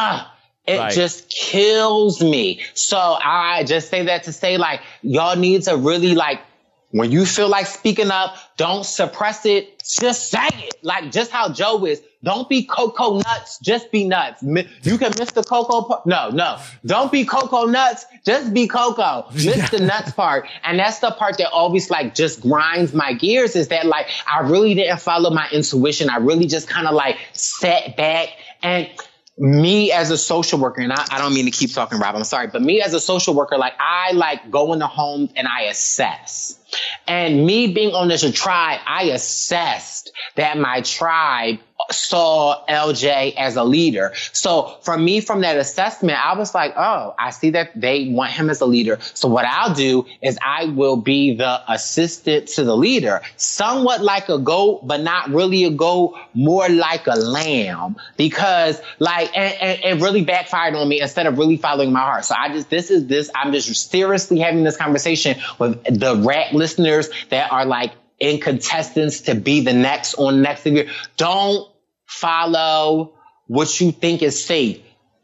it just kills me. So I just say that to say like, y'all need to really like, when you feel like speaking up, don't suppress it. Just say it. Like just how Joe is. Don't be Coco Nuts. Just be nuts. You can miss the Coco part. No. Don't be Coco Nuts. Just be Coco. Miss the nuts part. And that's the part that always like just grinds my gears, is that like I really didn't follow my intuition. I really just kind of like sat back. And me as a social worker, and I don't mean to keep talking, Rob, I'm sorry, but me as a social worker, like I like go into homes and I assess. And me being on this tribe, I assessed that my tribe saw LJ as a leader. So for me, from that assessment, I was like, oh, I see that they want him as a leader. So what I'll do is I will be the assistant to the leader, somewhat like a goat, but not really a goat, more like a lamb, because like, and it really backfired on me instead of really following my heart. So I'm just seriously having this conversation with the rat listeners that are like in contestants to be the next on next year. Don't follow what you think is safe.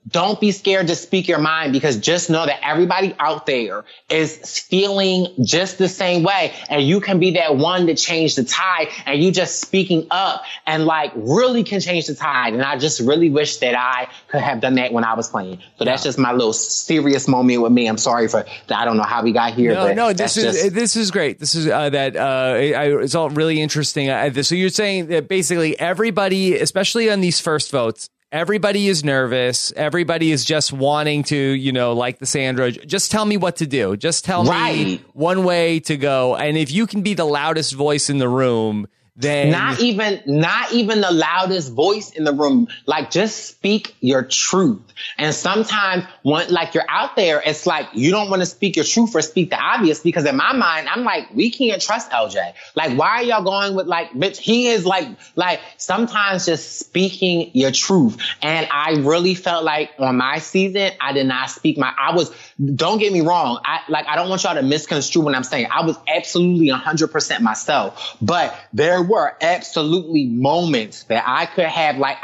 don't be scared to speak your mind, because just know that everybody out there is feeling just the same way. And you can be that one to change the tide, and you just speaking up and like really can change the tide. And I just really wish that I could have done that when I was playing. So that's just my little serious moment with me. I'm sorry for that. I don't know how we got here. This is great. This is it's all really interesting. So you're saying that basically everybody, especially on these first votes, everybody is nervous. Everybody is just wanting to, like the Sandra, just tell me what to do. Just tell me one way to go. And if you can be the loudest voice in the room, then not even the loudest voice in the room, like just speak your truth. And sometimes when like you're out there, it's like you don't want to speak your truth or speak the obvious, because in my mind, I'm like, we can't trust LJ. Like, why are y'all going with like, bitch, he is like sometimes just speaking your truth. And I really felt like on my season, I did not speak don't get me wrong. I don't want y'all to misconstrue what I'm saying. I was absolutely 100% myself, but there were absolutely moments that I could have like,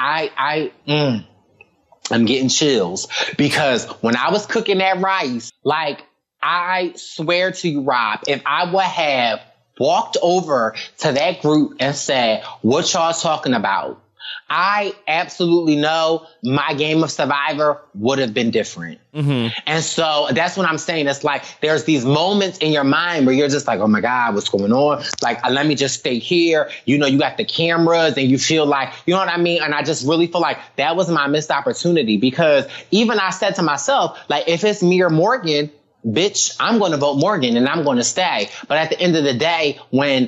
I'm getting chills, because when I was cooking that rice, like I swear to you, Rob, if I would have walked over to that group and said, what y'all talking about? I absolutely know my game of Survivor would have been different. Mm-hmm. And so that's what I'm saying. It's like there's these moments in your mind where you're just like, oh my God, what's going on? Like, let me just stay here. You got the cameras and you feel like, you know what I mean? And I just really feel like that was my missed opportunity, because even I said to myself, like, if it's me or Morgan, bitch, I'm going to vote Morgan and I'm going to stay. But at the end of the day, when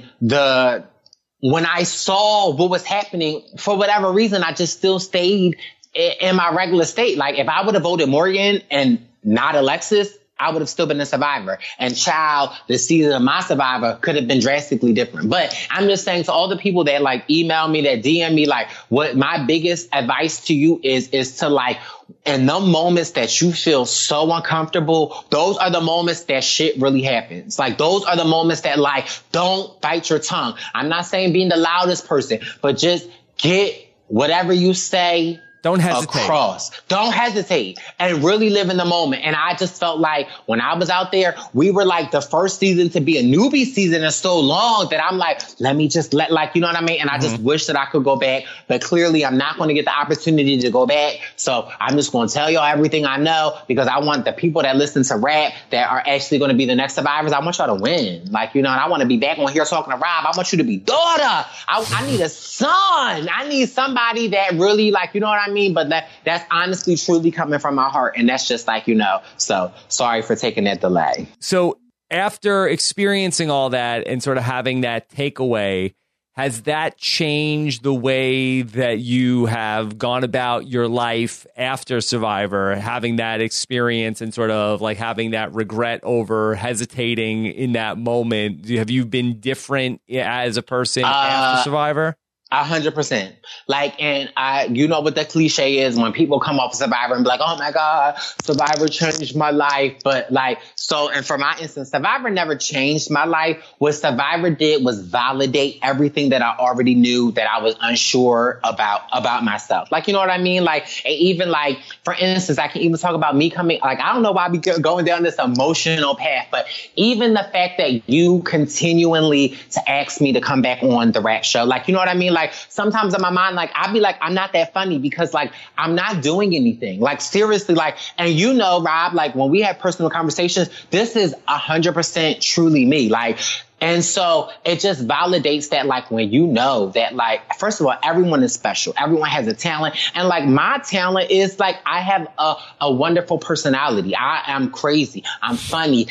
I saw what was happening, for whatever reason, I just still stayed in my regular state. Like, if I would have voted Morgan and not Alexis, I would have still been a Survivor. And child, the season of my Survivor could have been drastically different. But I'm just saying to all the people that like email me, that DM me, like, what my biggest advice to you is to like, in the moments that you feel so uncomfortable, those are the moments that shit really happens. Like, those are the moments that like, don't bite your tongue. I'm not saying being the loudest person, but just get whatever you say Don't hesitate. Across. Don't hesitate and really live in the moment. And I just felt like when I was out there, we were like the first season to be a newbie season in so long that I'm like, let me just you know what I mean? And I just wish that I could go back, but clearly I'm not going to get the opportunity to go back. So I'm just going to tell y'all everything I know, because I want the people that listen to rap that are actually going to be the next survivors. I want y'all to win. And I want to be back on here talking to Rob. I want you to be daughter. I need a son. I need somebody that really you know what I mean? But that's honestly truly coming from my heart. And that's just so sorry for taking that delay. So after experiencing all that and sort of having that takeaway, has that changed the way that you have gone about your life after Survivor, having that experience and sort of having that regret over hesitating in that moment? Have you been different as a person after Survivor? 100%. And you know what the cliche is when people come off of Survivor and be like, oh my God, Survivor changed my life. But and for my instance, Survivor never changed my life. What Survivor did was validate everything that I already knew that I was unsure about myself. You know what I mean? Even for instance, I can even talk about me coming, I don't know why we going down this emotional path, but even the fact that you continually to ask me to come back on the rap show, you know what I mean? Sometimes in my mind, I'd be I'm not that funny because I'm not doing anything. Seriously, and Rob, when we have personal conversations, this is 100% truly me. And so it just validates that, when you know that, first of all, everyone is special. Everyone has a talent. And my talent is I have a wonderful personality. I am crazy. I'm funny.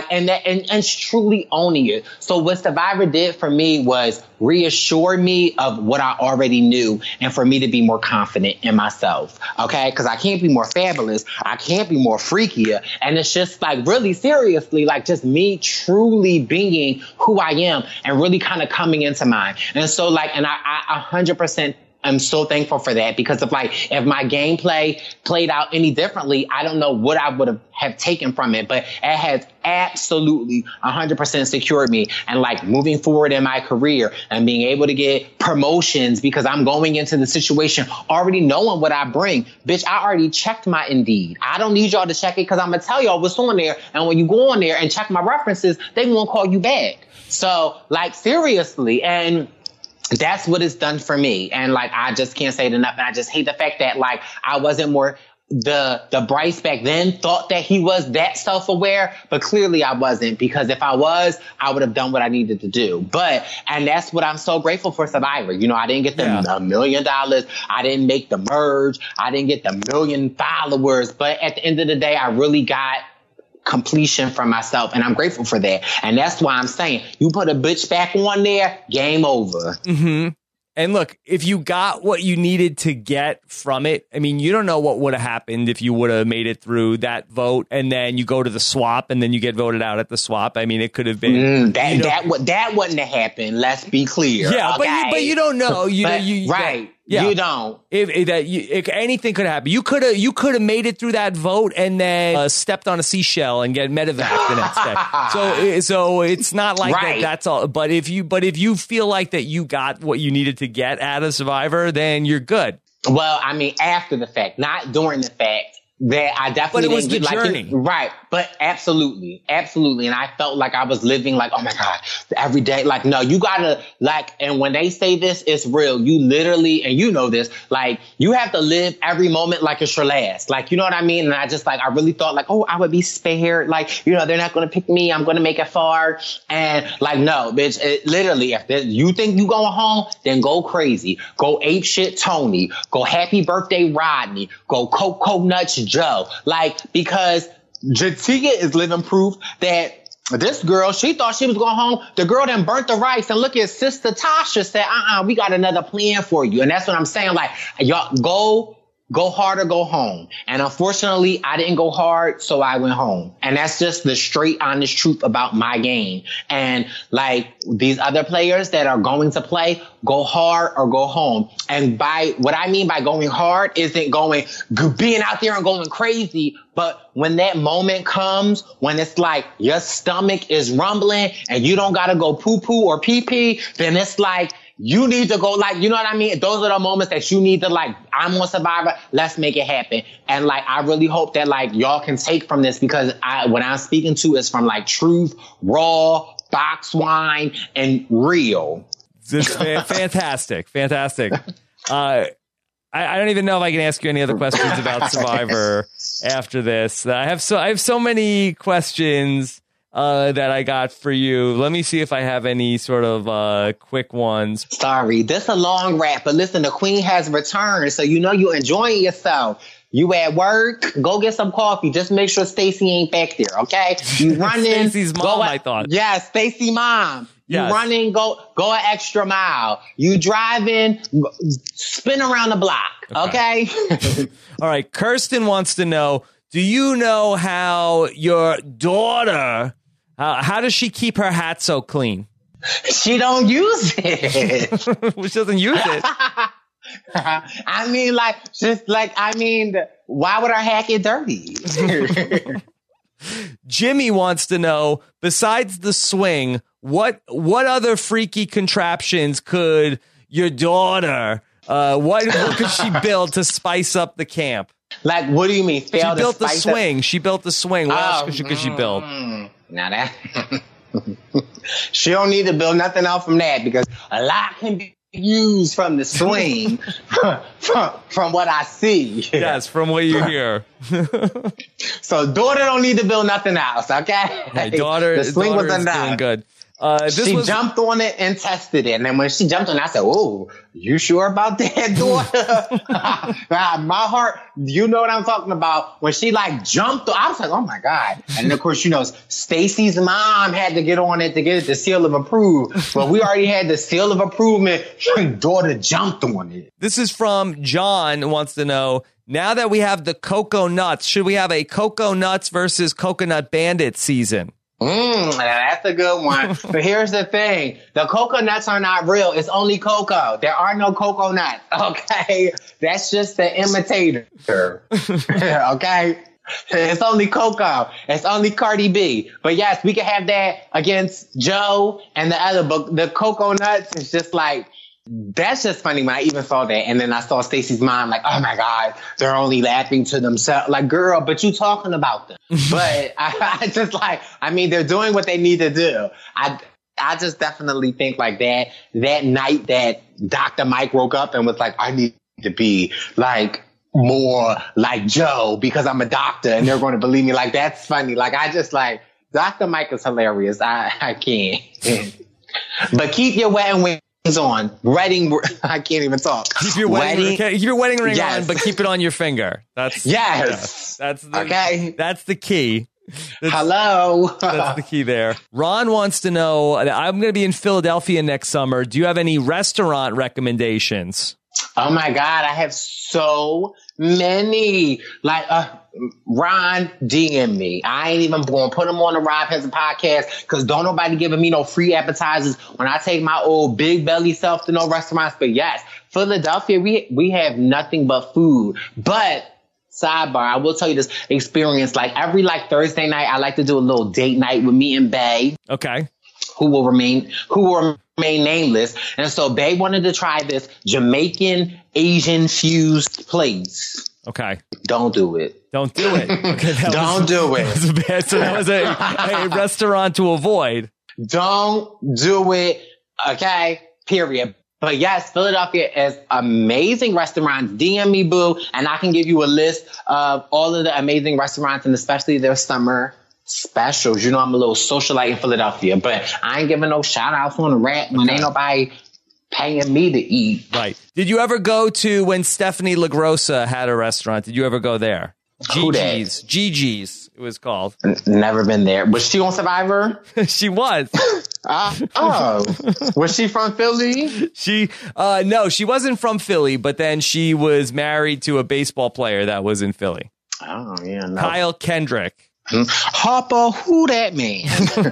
And truly owning it. So what Survivor did for me was reassure me of what I already knew and for me to be more confident in myself. Okay. Cause I can't be more fabulous. I can't be more freakier. And it's just really seriously, just me truly being who I am and really kind of coming into mine. And so and I 100% am so thankful for that, because if my gameplay played out any differently, I don't know what I would have taken from it, but it has absolutely 100% secured me. And like moving forward in my career and being able to get promotions, because I'm going into the situation already knowing what I bring. Bitch, I already checked my Indeed. I don't need y'all to check it, because I'm gonna tell y'all what's on there. And when you go on there and check my references, they won't call you back. So like seriously, and that's what it's done for me. And like, I just can't say it enough. And I just hate the fact that like I wasn't more, the Bryce back then thought that he was that self-aware, but clearly I wasn't, because if I was, I would have done what I needed to do. And that's what I'm so grateful for Survivor. You know, I didn't get the $1 million. I didn't make the merge. I didn't get the 1 million followers. But at the end of the day, I really got completion for myself, and I'm grateful for that. And that's why I'm saying, you put a bitch back on there, game over. Mm-hmm. And look, if you got what you needed to get from it, I mean, you don't know what would have happened if you would have made it through that vote, and then you go to the swap, and then you get voted out at the swap. I mean, it could have been that wouldn't have happened. Let's be clear. Yeah, okay? but you don't know. Right. Yeah. You don't. If anything could happen. You could have made it through that vote and then stepped on a seashell and get medevac the next day. So it's not like that's all. But if you feel like that you got what you needed to get out of Survivor, then you're good. Well, I mean, after the fact, not during the fact. That I definitely but it was the journey. Right. But absolutely. And I felt like I was living like, oh my God, every day. Like, no, you gotta and when they say this, it's real. You literally, and you know this, like you have to live every moment like it's your last. Like, you know what I mean? And I just I really thought like, oh, I would be spared. Like, you know, they're not going to pick me. I'm going to make it far. And like, no, bitch, literally, if you think you going home, then go crazy. Go ape shit Tony. Go happy birthday Rodney. Go Cocoa Nuts Joe. Like, because Jatia is living proof that this girl, she thought she was going home. The girl then burnt the rice, and look at Sister Tasha said, we got another plan for you. And that's what I'm saying. Like, y'all go hard or go home. And unfortunately, I didn't go hard, so I went home. And that's just the straight, honest truth about my game. And like these other players that are going to play, go hard or go home. And by what I mean by going hard isn't being out there and going crazy. But when that moment comes, when it's like your stomach is rumbling and you don't got to go poo-poo or pee-pee, then it's like, you need to go, like, you know what I mean? Those are the moments that you need to, like, I'm on Survivor, let's make it happen. And, like, I really hope that, like, y'all can take from this, because what I'm speaking to is from, like, truth, raw, box wine, and real. It's fantastic. I don't even know if I can ask you any other questions about Survivor after this. I have so many questions that I got for you. Let me see if I have any sort of quick ones. Sorry, this is a long rap, but listen, the queen has returned, so you know you're enjoying yourself. You at work, go get some coffee. Just make sure Stacy ain't back there, okay? You running. Stacy's mom, I thought. Yeah, Stacy mom. Yes. You running, go an extra mile. You driving, spin around the block, okay? All right, Kirsten wants to know, do you know how your daughter... how does she keep her hat so clean? She don't use it. She doesn't use it. I mean, why would her hat get dirty? Jimmy wants to know, besides the swing, what other freaky contraptions could your daughter, what could she build to spice up the camp? Like, what do you mean? She built the swing. She built the swing. What else could she build? Now that she don't need to build nothing else from that, because a lot can be used from the swing from what I see. Yes, from what you hear. So daughter don't need to build nothing else, okay? My daughter, the swing was doing good. She jumped on it and tested it. And then when she jumped on it, I said, oh, you sure about that, daughter? My heart, you know what I'm talking about. When she like jumped, I was like, oh my God. And of course, you know, Stacy's mom had to get on it to get it the seal of approval. But we already had the seal of approval. Daughter jumped on it. This is from John, who wants to know, now that we have the Cocoa Nuts, should we have a Cocoa Nuts versus Coconut Bandit season? That's a good one. But here's the thing. The coconuts are not real. It's only cocoa. There are no cocoa nuts. Okay? That's just the imitator. Okay? It's only cocoa. It's only Cardi B. But yes, we can have that against Joe and the other book. The cocoa nuts is just like, that's just funny when I even saw that. And then I saw Stacey's mom like, oh my God, they're only laughing to themselves. Like, girl, but you talking about them. But I just like, I mean, they're doing what they need to do. I just definitely think like that night that Dr. Mike woke up and was like, I need to be like more like Joe because I'm a doctor and they're going to believe me. Like, that's funny. Like, I just like, Dr. Mike is hilarious. I can't. But keep your wedding wings on. I can't even talk. Keep your wedding ring on, but keep it on your finger. That's that's the key. Hello. That's the key there. Ron wants to know, I'm going to be in Philadelphia next summer. Do you have any restaurant recommendations? Oh my God, I have so many. Like, Ron, DM me. I ain't even going to put them on the Rob Has a Podcast because don't nobody giving me no free appetizers when I take my old big belly self to no restaurants. But yes, Philadelphia, we have nothing but food. But sidebar, I will tell you this experience. Like every Thursday night, I like to do a little date night with me and Bae. Okay. Who will remain nameless. And so Bae wanted to try this Jamaican Asian fused place. Okay. Don't do it. Don't do it. Okay, Don't do it. That was bad. So that was a restaurant to avoid. Don't do it. Okay. Period. But yes, Philadelphia is amazing restaurants. DM me, boo, and I can give you a list of all of the amazing restaurants and especially their summer specials. You know, I'm a little socialite in Philadelphia, but I ain't giving no shout outs on the rap when ain't nobody paying me to eat. Right. Did you ever go to when Stephanie LaGrossa had a restaurant? Did you ever go there? Gigi's, it was called. Never been there. Was she on Survivor? She was. Was she from Philly? No, she wasn't from Philly, but then she was married to a baseball player that was in Philly. Oh, yeah. No. Kyle Kendrick. Harper, who that man?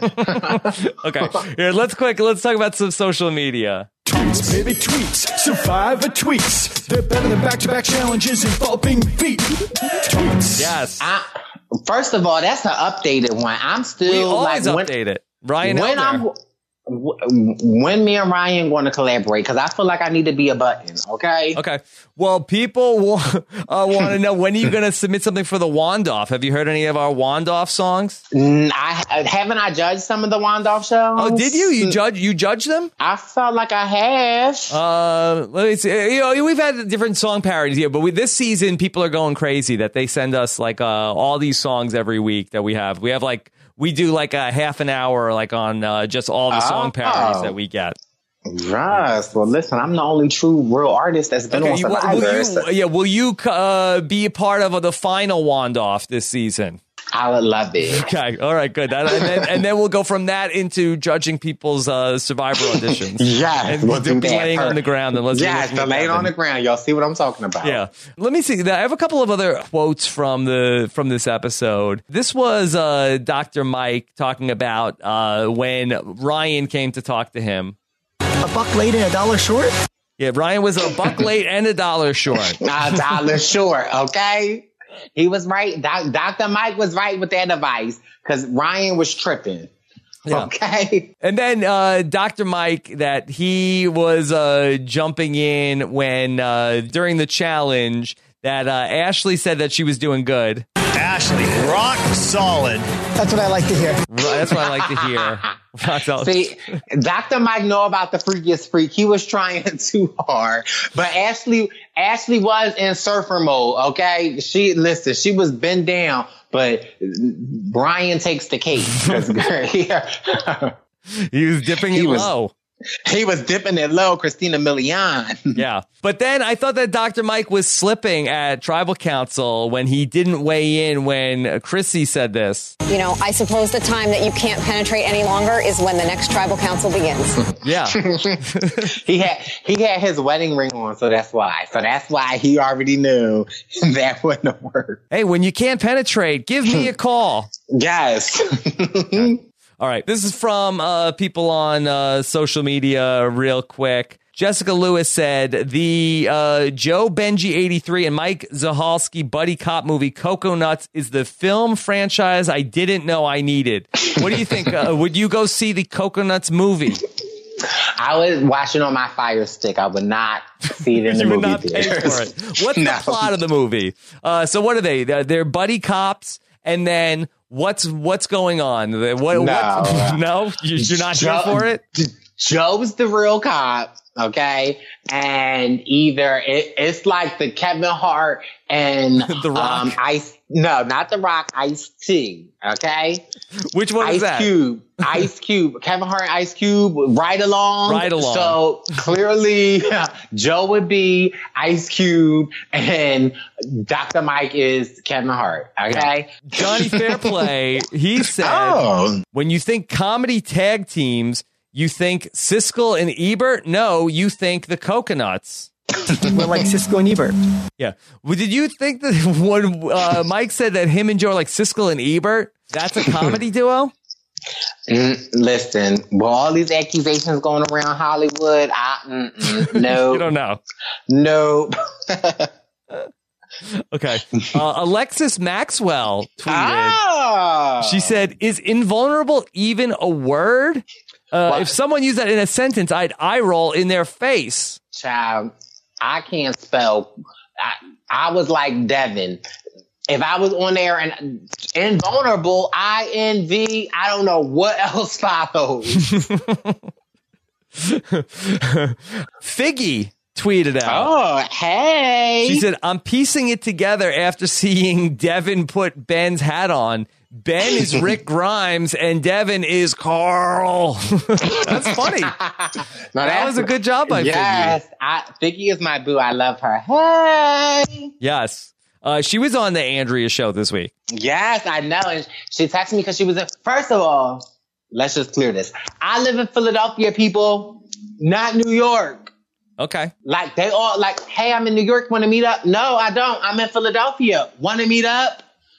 Okay, here, let's talk about some social media. Tweets, baby, tweets. Survivor tweets. They're better than back-to-back challenges involving feet. Tweets. Yes. First of all, that's an updated one. I'm still we always update it. Ryan Elder. When me and Ryan want to collaborate, because I feel like I need to be a button, okay? Okay. Well, people want to know, when are you going to submit something for the Wand-Off? Have you heard any of our Wand-Off songs? Haven't I judged some of the Wand-Off shows? Oh, did you? You judged them? I felt like I have. Let me see. You know, we've had different song parodies here, but this season, people are going crazy that they send us all these songs every week that we have. We do like a half an hour on just all the song parodies that we get. Right. Well, listen, I'm the only true real artist that's been on Survivor. Will you be a part of the final Wand-Off this season? I would love it. Okay. All right. Good. And then we'll go from that into judging people's Survivor auditions. Yes. And we'll do laying on the ground. And laying on the ground. Y'all see what I'm talking about. Yeah. Let me see. I have a couple of other quotes from this episode. This was Dr. Mike talking about when Ryan came to talk to him. A buck late and $1 short? Yeah, Ryan was a buck late and $1 short. $1 short, okay? He was right. Dr. Mike was right with that advice because Ryan was tripping. Yeah. Okay. And then Dr. Mike, that he was jumping in when during the challenge that Ashley said that she was doing good. Ashley, rock solid. That's what I like to hear. That's what I like to hear. See, Dr. Mike know about the freakiest freak. He was trying too hard. But Ashley was in surfer mode, okay? She was bent down, but Brian takes the cake. He was dipping it low. He was dipping it low, Christina Milian. Yeah. But then I thought that Dr. Mike was slipping at Tribal Council when he didn't weigh in when Chrissy said this. You know, I suppose the time that you can't penetrate any longer is when the next Tribal Council begins. Yeah. He had his wedding ring on, so that's why. So that's why he already knew that wouldn't work. Hey, when you can't penetrate, give me a call. Yes. All right. This is from people on social media real quick. Jessica Lewis said the Joe Benji 83 and Mike Zahalski buddy cop movie Coconuts is the film franchise I didn't know I needed. What do you think? Would you go see the Coconuts movie? I was watching on my Fire Stick. I would not see it in the You would movie not pay theater. for it. What's the plot of the movie? So what are they? They're buddy cops, and then what's going on? You're not here for it? Joe's the real cop, okay? And either it's like the Kevin Hart and The Rock. not The Rock, Ice-T, okay? Which one is that? Ice Cube, Kevin Hart and Ice Cube, Ride Along. So clearly, Joe would be Ice Cube, and Dr. Mike is Kevin Hart. Okay, Johnny Fairplay. He said, when you think comedy tag teams, you think Siskel and Ebert? No, you think the Coconuts. We're like Siskel and Ebert. Yeah. Well, did you think that when Mike said that him and Joe are like Siskel and Ebert, that's a comedy duo? Listen, with all these accusations going around Hollywood, no. You don't know. No. Okay. Alexis Maxwell tweeted. She said, is invulnerable even a word? If someone used that in a sentence, I'd eye roll in their face. Child, I can't spell. I was like Devin. If I was on there and invulnerable, INV, I don't know what else follows. Figgy tweeted out. Oh, hey. She said, I'm piecing it together after seeing Devin put Ben's hat on. Ben is Rick Grimes and Devin is Carl. That's funny. That was a good job by Figgy. Figgy is my boo. I love her. Hey. Yes. She was on the Andrea show this week. Yes, I know. And she texted me because she was first of all, let's just clear this. I live in Philadelphia, people, not New York. Okay. Like they all like, hey, I'm in New York. Want to meet up? No, I don't. I'm in Philadelphia. Want to meet up?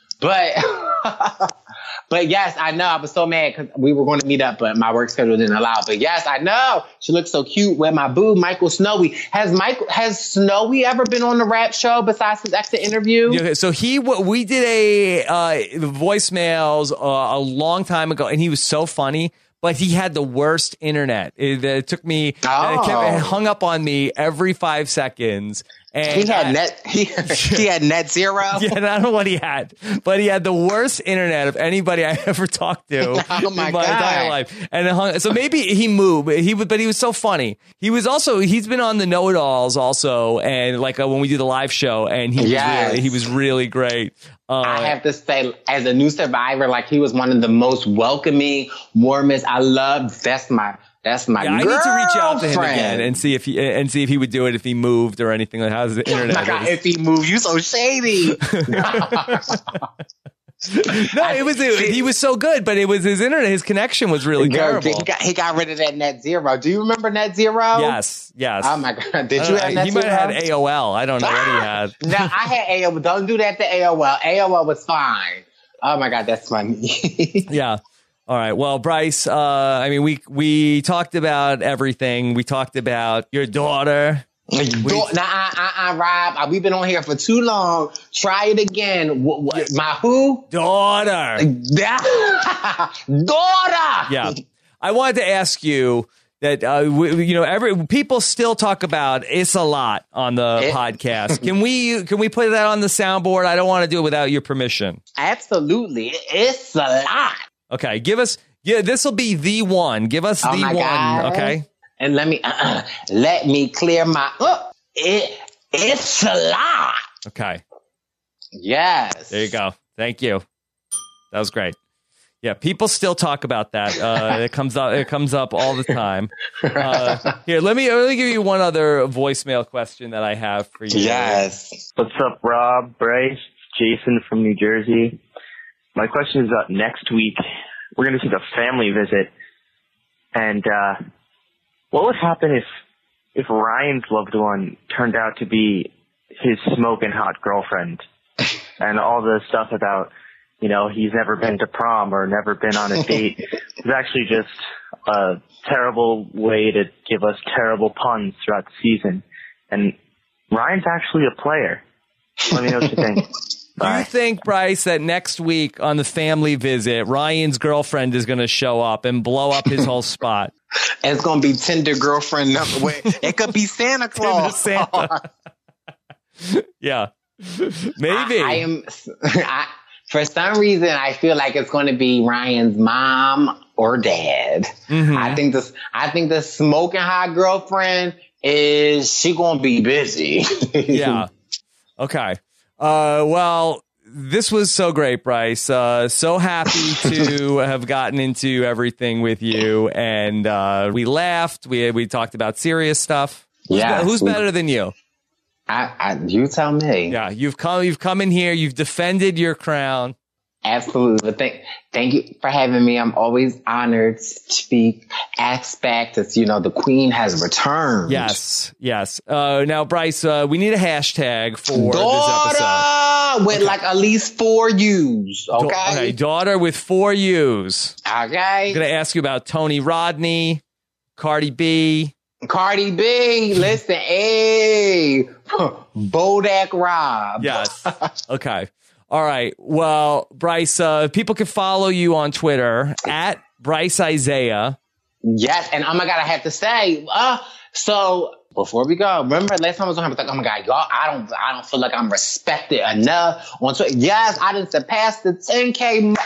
But yes, I know. I was so mad because we were going to meet up, but my work schedule didn't allow. But yes, I know. She looks so cute with my boo, Michael Snowy. Has Snowy ever been on the rap show besides his exit interview? Yeah, so we did a voicemails a long time ago, and he was so funny. But he had the worst internet. It took me, it hung up on me every 5 seconds. And he had net zero. Yeah, I don't know what he had, but he had the worst internet of anybody I ever talked to in my entire life. And so maybe he moved. But he was so funny. He's been on the Know It Alls also, and like when we do the live show, and he was really great. I have to say, as a new survivor, like he was one of the most welcoming, warmest. I love. That's my. I need to reach out to him again and see if he would do it if he moved or anything like how's the internet. Oh my God, if he moved, you so shady. No, he was so good, but it was his internet. His connection was really terrible. He got rid of that net zero. Do you remember net zero? Yes. Oh my God, did you have net zero? He might have had AOL. I don't know what he had. No, I had AOL. Don't do that to AOL. AOL was fine. Oh my God, that's funny. Yeah. All right. Well, Bryce, I mean, we talked about everything. We talked about your daughter. Rob, we've been on here for too long. Try it again. My who? Daughter. Daughter. Yeah. I wanted to ask you that, people still talk about It's a Lot on the podcast. Can we put that on the soundboard? I don't want to do it without your permission. Absolutely. It's a lot. Okay, this will be the one. Give us the one, God. Okay? And let me clear my it's a lot. Okay. Yes. There you go. Thank you. That was great. Yeah, people still talk about that. It comes up all the time. Here, let me give you one other voicemail question that I have for you. Yes. What's up, Rob, Bryce, Jason from New Jersey? My question is up next week. We're going to take a family visit. And what would happen if Ryan's loved one turned out to be his smoking hot girlfriend? And all the stuff about he's never been to prom or never been on a date. It's actually just a terrible way to give us terrible puns throughout the season. And Ryan's actually a player. Let me know what you think. Do you think, Bryce, that next week on the family visit, Ryan's girlfriend is going to show up and blow up his whole spot? It's going to be Tinder girlfriend number one. It could be Santa Claus. Santa. Yeah, maybe. For some reason, I feel like it's going to be Ryan's mom or dad. Mm-hmm. I think the smoking hot girlfriend she going to be busy. Yeah. Okay. Well, this was so great, Bryce. So happy to have gotten into everything with you, and we laughed. We talked about serious stuff. Who's better than you? You tell me. Yeah, you've come in here. You've defended your crown. Absolutely. Thank you for having me. I'm always honored to be asked back to, the queen has returned. Yes. Now, Bryce, we need a hashtag for this episode. With like at least 4 U's. Okay. Daughter with 4 U's. Okay. I'm going to ask you about Tony Rodney, Cardi B. Listen, hey, Bodak Rob. Yes. Okay. All right. Well, Bryce, people can follow you on Twitter at Bryce Isaiah. Yes. And oh my God, I have to say, so before we go, remember last time I was on, I was like, oh my God, y'all, I don't feel like I'm respected enough on Twitter. Yes, I didn't surpass the 10K.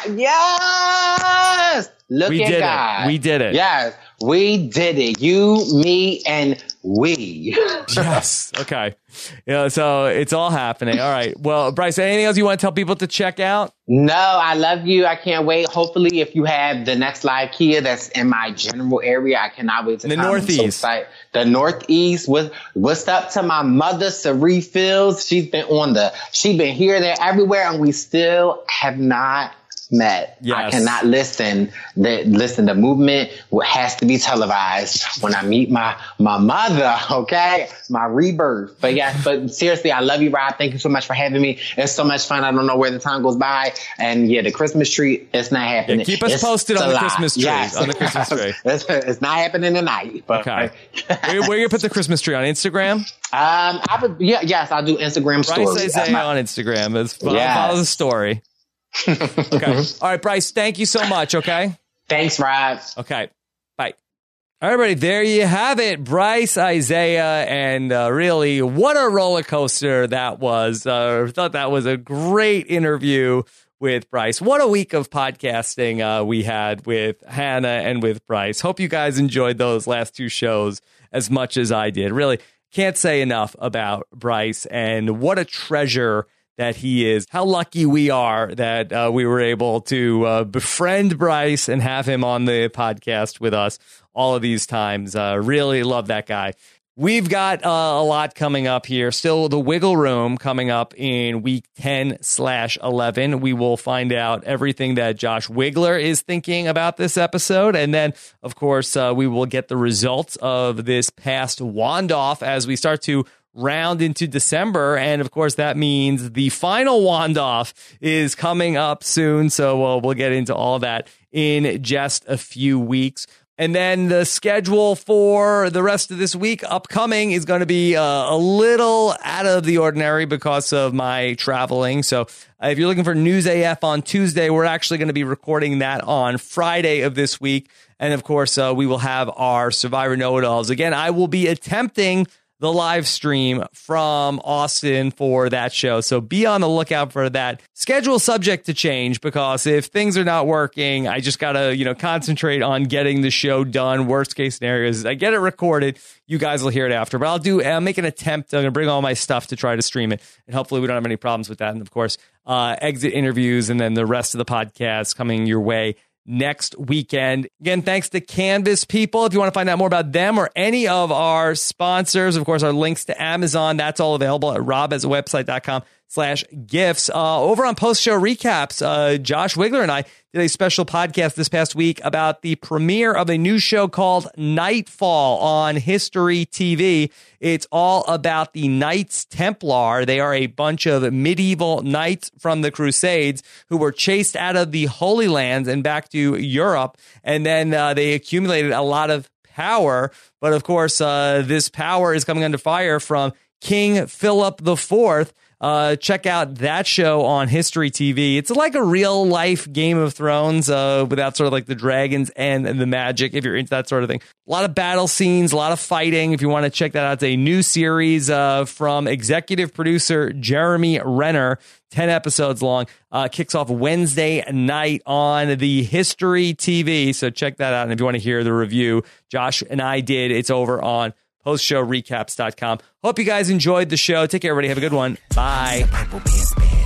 Yes. Look at God. We did it. Yes, we did it. You, me, and we. Yes. Okay. So it's all happening. All right. Well, Bryce, anything else you want to tell people to check out? No, I love you. I can't wait. Hopefully, if you have the next live Kia that's in my general area, I cannot wait to come. The Northeast. The Northeast. What's up to my mother, Cerie Fields? She's been here, there, everywhere, and we still have not met. Yes. I cannot listen. The movement has to be televised when I meet my mother. Okay, my rebirth. But seriously, I love you, Rob. Thank you so much for having me. It's so much fun. I don't know where the time goes by. And the Christmas tree, it's not happening. Yeah, keep us posted on the Christmas tree. Yes. On the Christmas tree. It's not happening tonight. But, okay. Where you put the Christmas tree on Instagram? Yes, I'll do Instagram stories. Bryce Isaiah on Instagram. Follow the story. Okay. All right, Bryce, thank you so much, okay? Thanks, Rob. Okay. Bye. All right, everybody, there you have it. Bryce Isaiah, and really, what a roller coaster that was. I thought that was a great interview with Bryce. What a week of podcasting we had with Hannah and with Bryce. Hope you guys enjoyed those last 2 shows as much as I did. Really can't say enough about Bryce, and what a treasure that he is. How lucky we are that we were able to befriend Bryce and have him on the podcast with us all of these times. Really love that guy. We've got a lot coming up here. Still the Wiggle Room coming up in week 10/11. We will find out everything that Josh Wigler is thinking about this episode. And then, of course, we will get the results of this past Wand-Off as we start to round into December. And of course, that means the final Wand-Off is coming up soon. So we'll get into all that in just a few weeks. And then the schedule for the rest of this week upcoming is going to be a little out of the ordinary because of my traveling. So if you're looking for News AF on Tuesday, we're actually going to be recording that on Friday of this week. And of course, we will have our Survivor Know-It-Alls. Again, I will be attempting the live stream from Austin for that show. So be on the lookout for that. Schedule subject to change, because if things are not working, I just got to, concentrate on getting the show done. Worst case scenario is I get it recorded. You guys will hear it after, but I'll make an attempt. I'm going to bring all my stuff to try to stream it, and hopefully we don't have any problems with that. And of course, exit interviews and then the rest of the podcast coming your way next weekend. Again, thanks to Canvas people. If you want to find out more about them or any of our sponsors, of course, our links to Amazon, that's all available at robasawebsite.com patreon.com/gifts. Over on post-show recaps, Josh Wigler and I did a special podcast this past week about the premiere of a new show called Nightfall on History TV. It's all about the Knights Templar. They are a bunch of medieval knights from the Crusades who were chased out of the Holy Lands and back to Europe. And then they accumulated a lot of power. But of course, this power is coming under fire from King Philip IV. Check out that show on History TV. It's like a real life Game of Thrones without sort of like the dragons and the magic, if you're into that sort of thing. A lot of battle scenes, a lot of fighting. If you want to check that out, it's a new series from executive producer Jeremy Renner, 10 episodes long. Kicks off Wednesday night on the History TV. So check that out. And if you want to hear the review Josh and I did, it's over on postshowrecaps.com. Hope you guys enjoyed the show. Take care, everybody. Have a good one. Bye.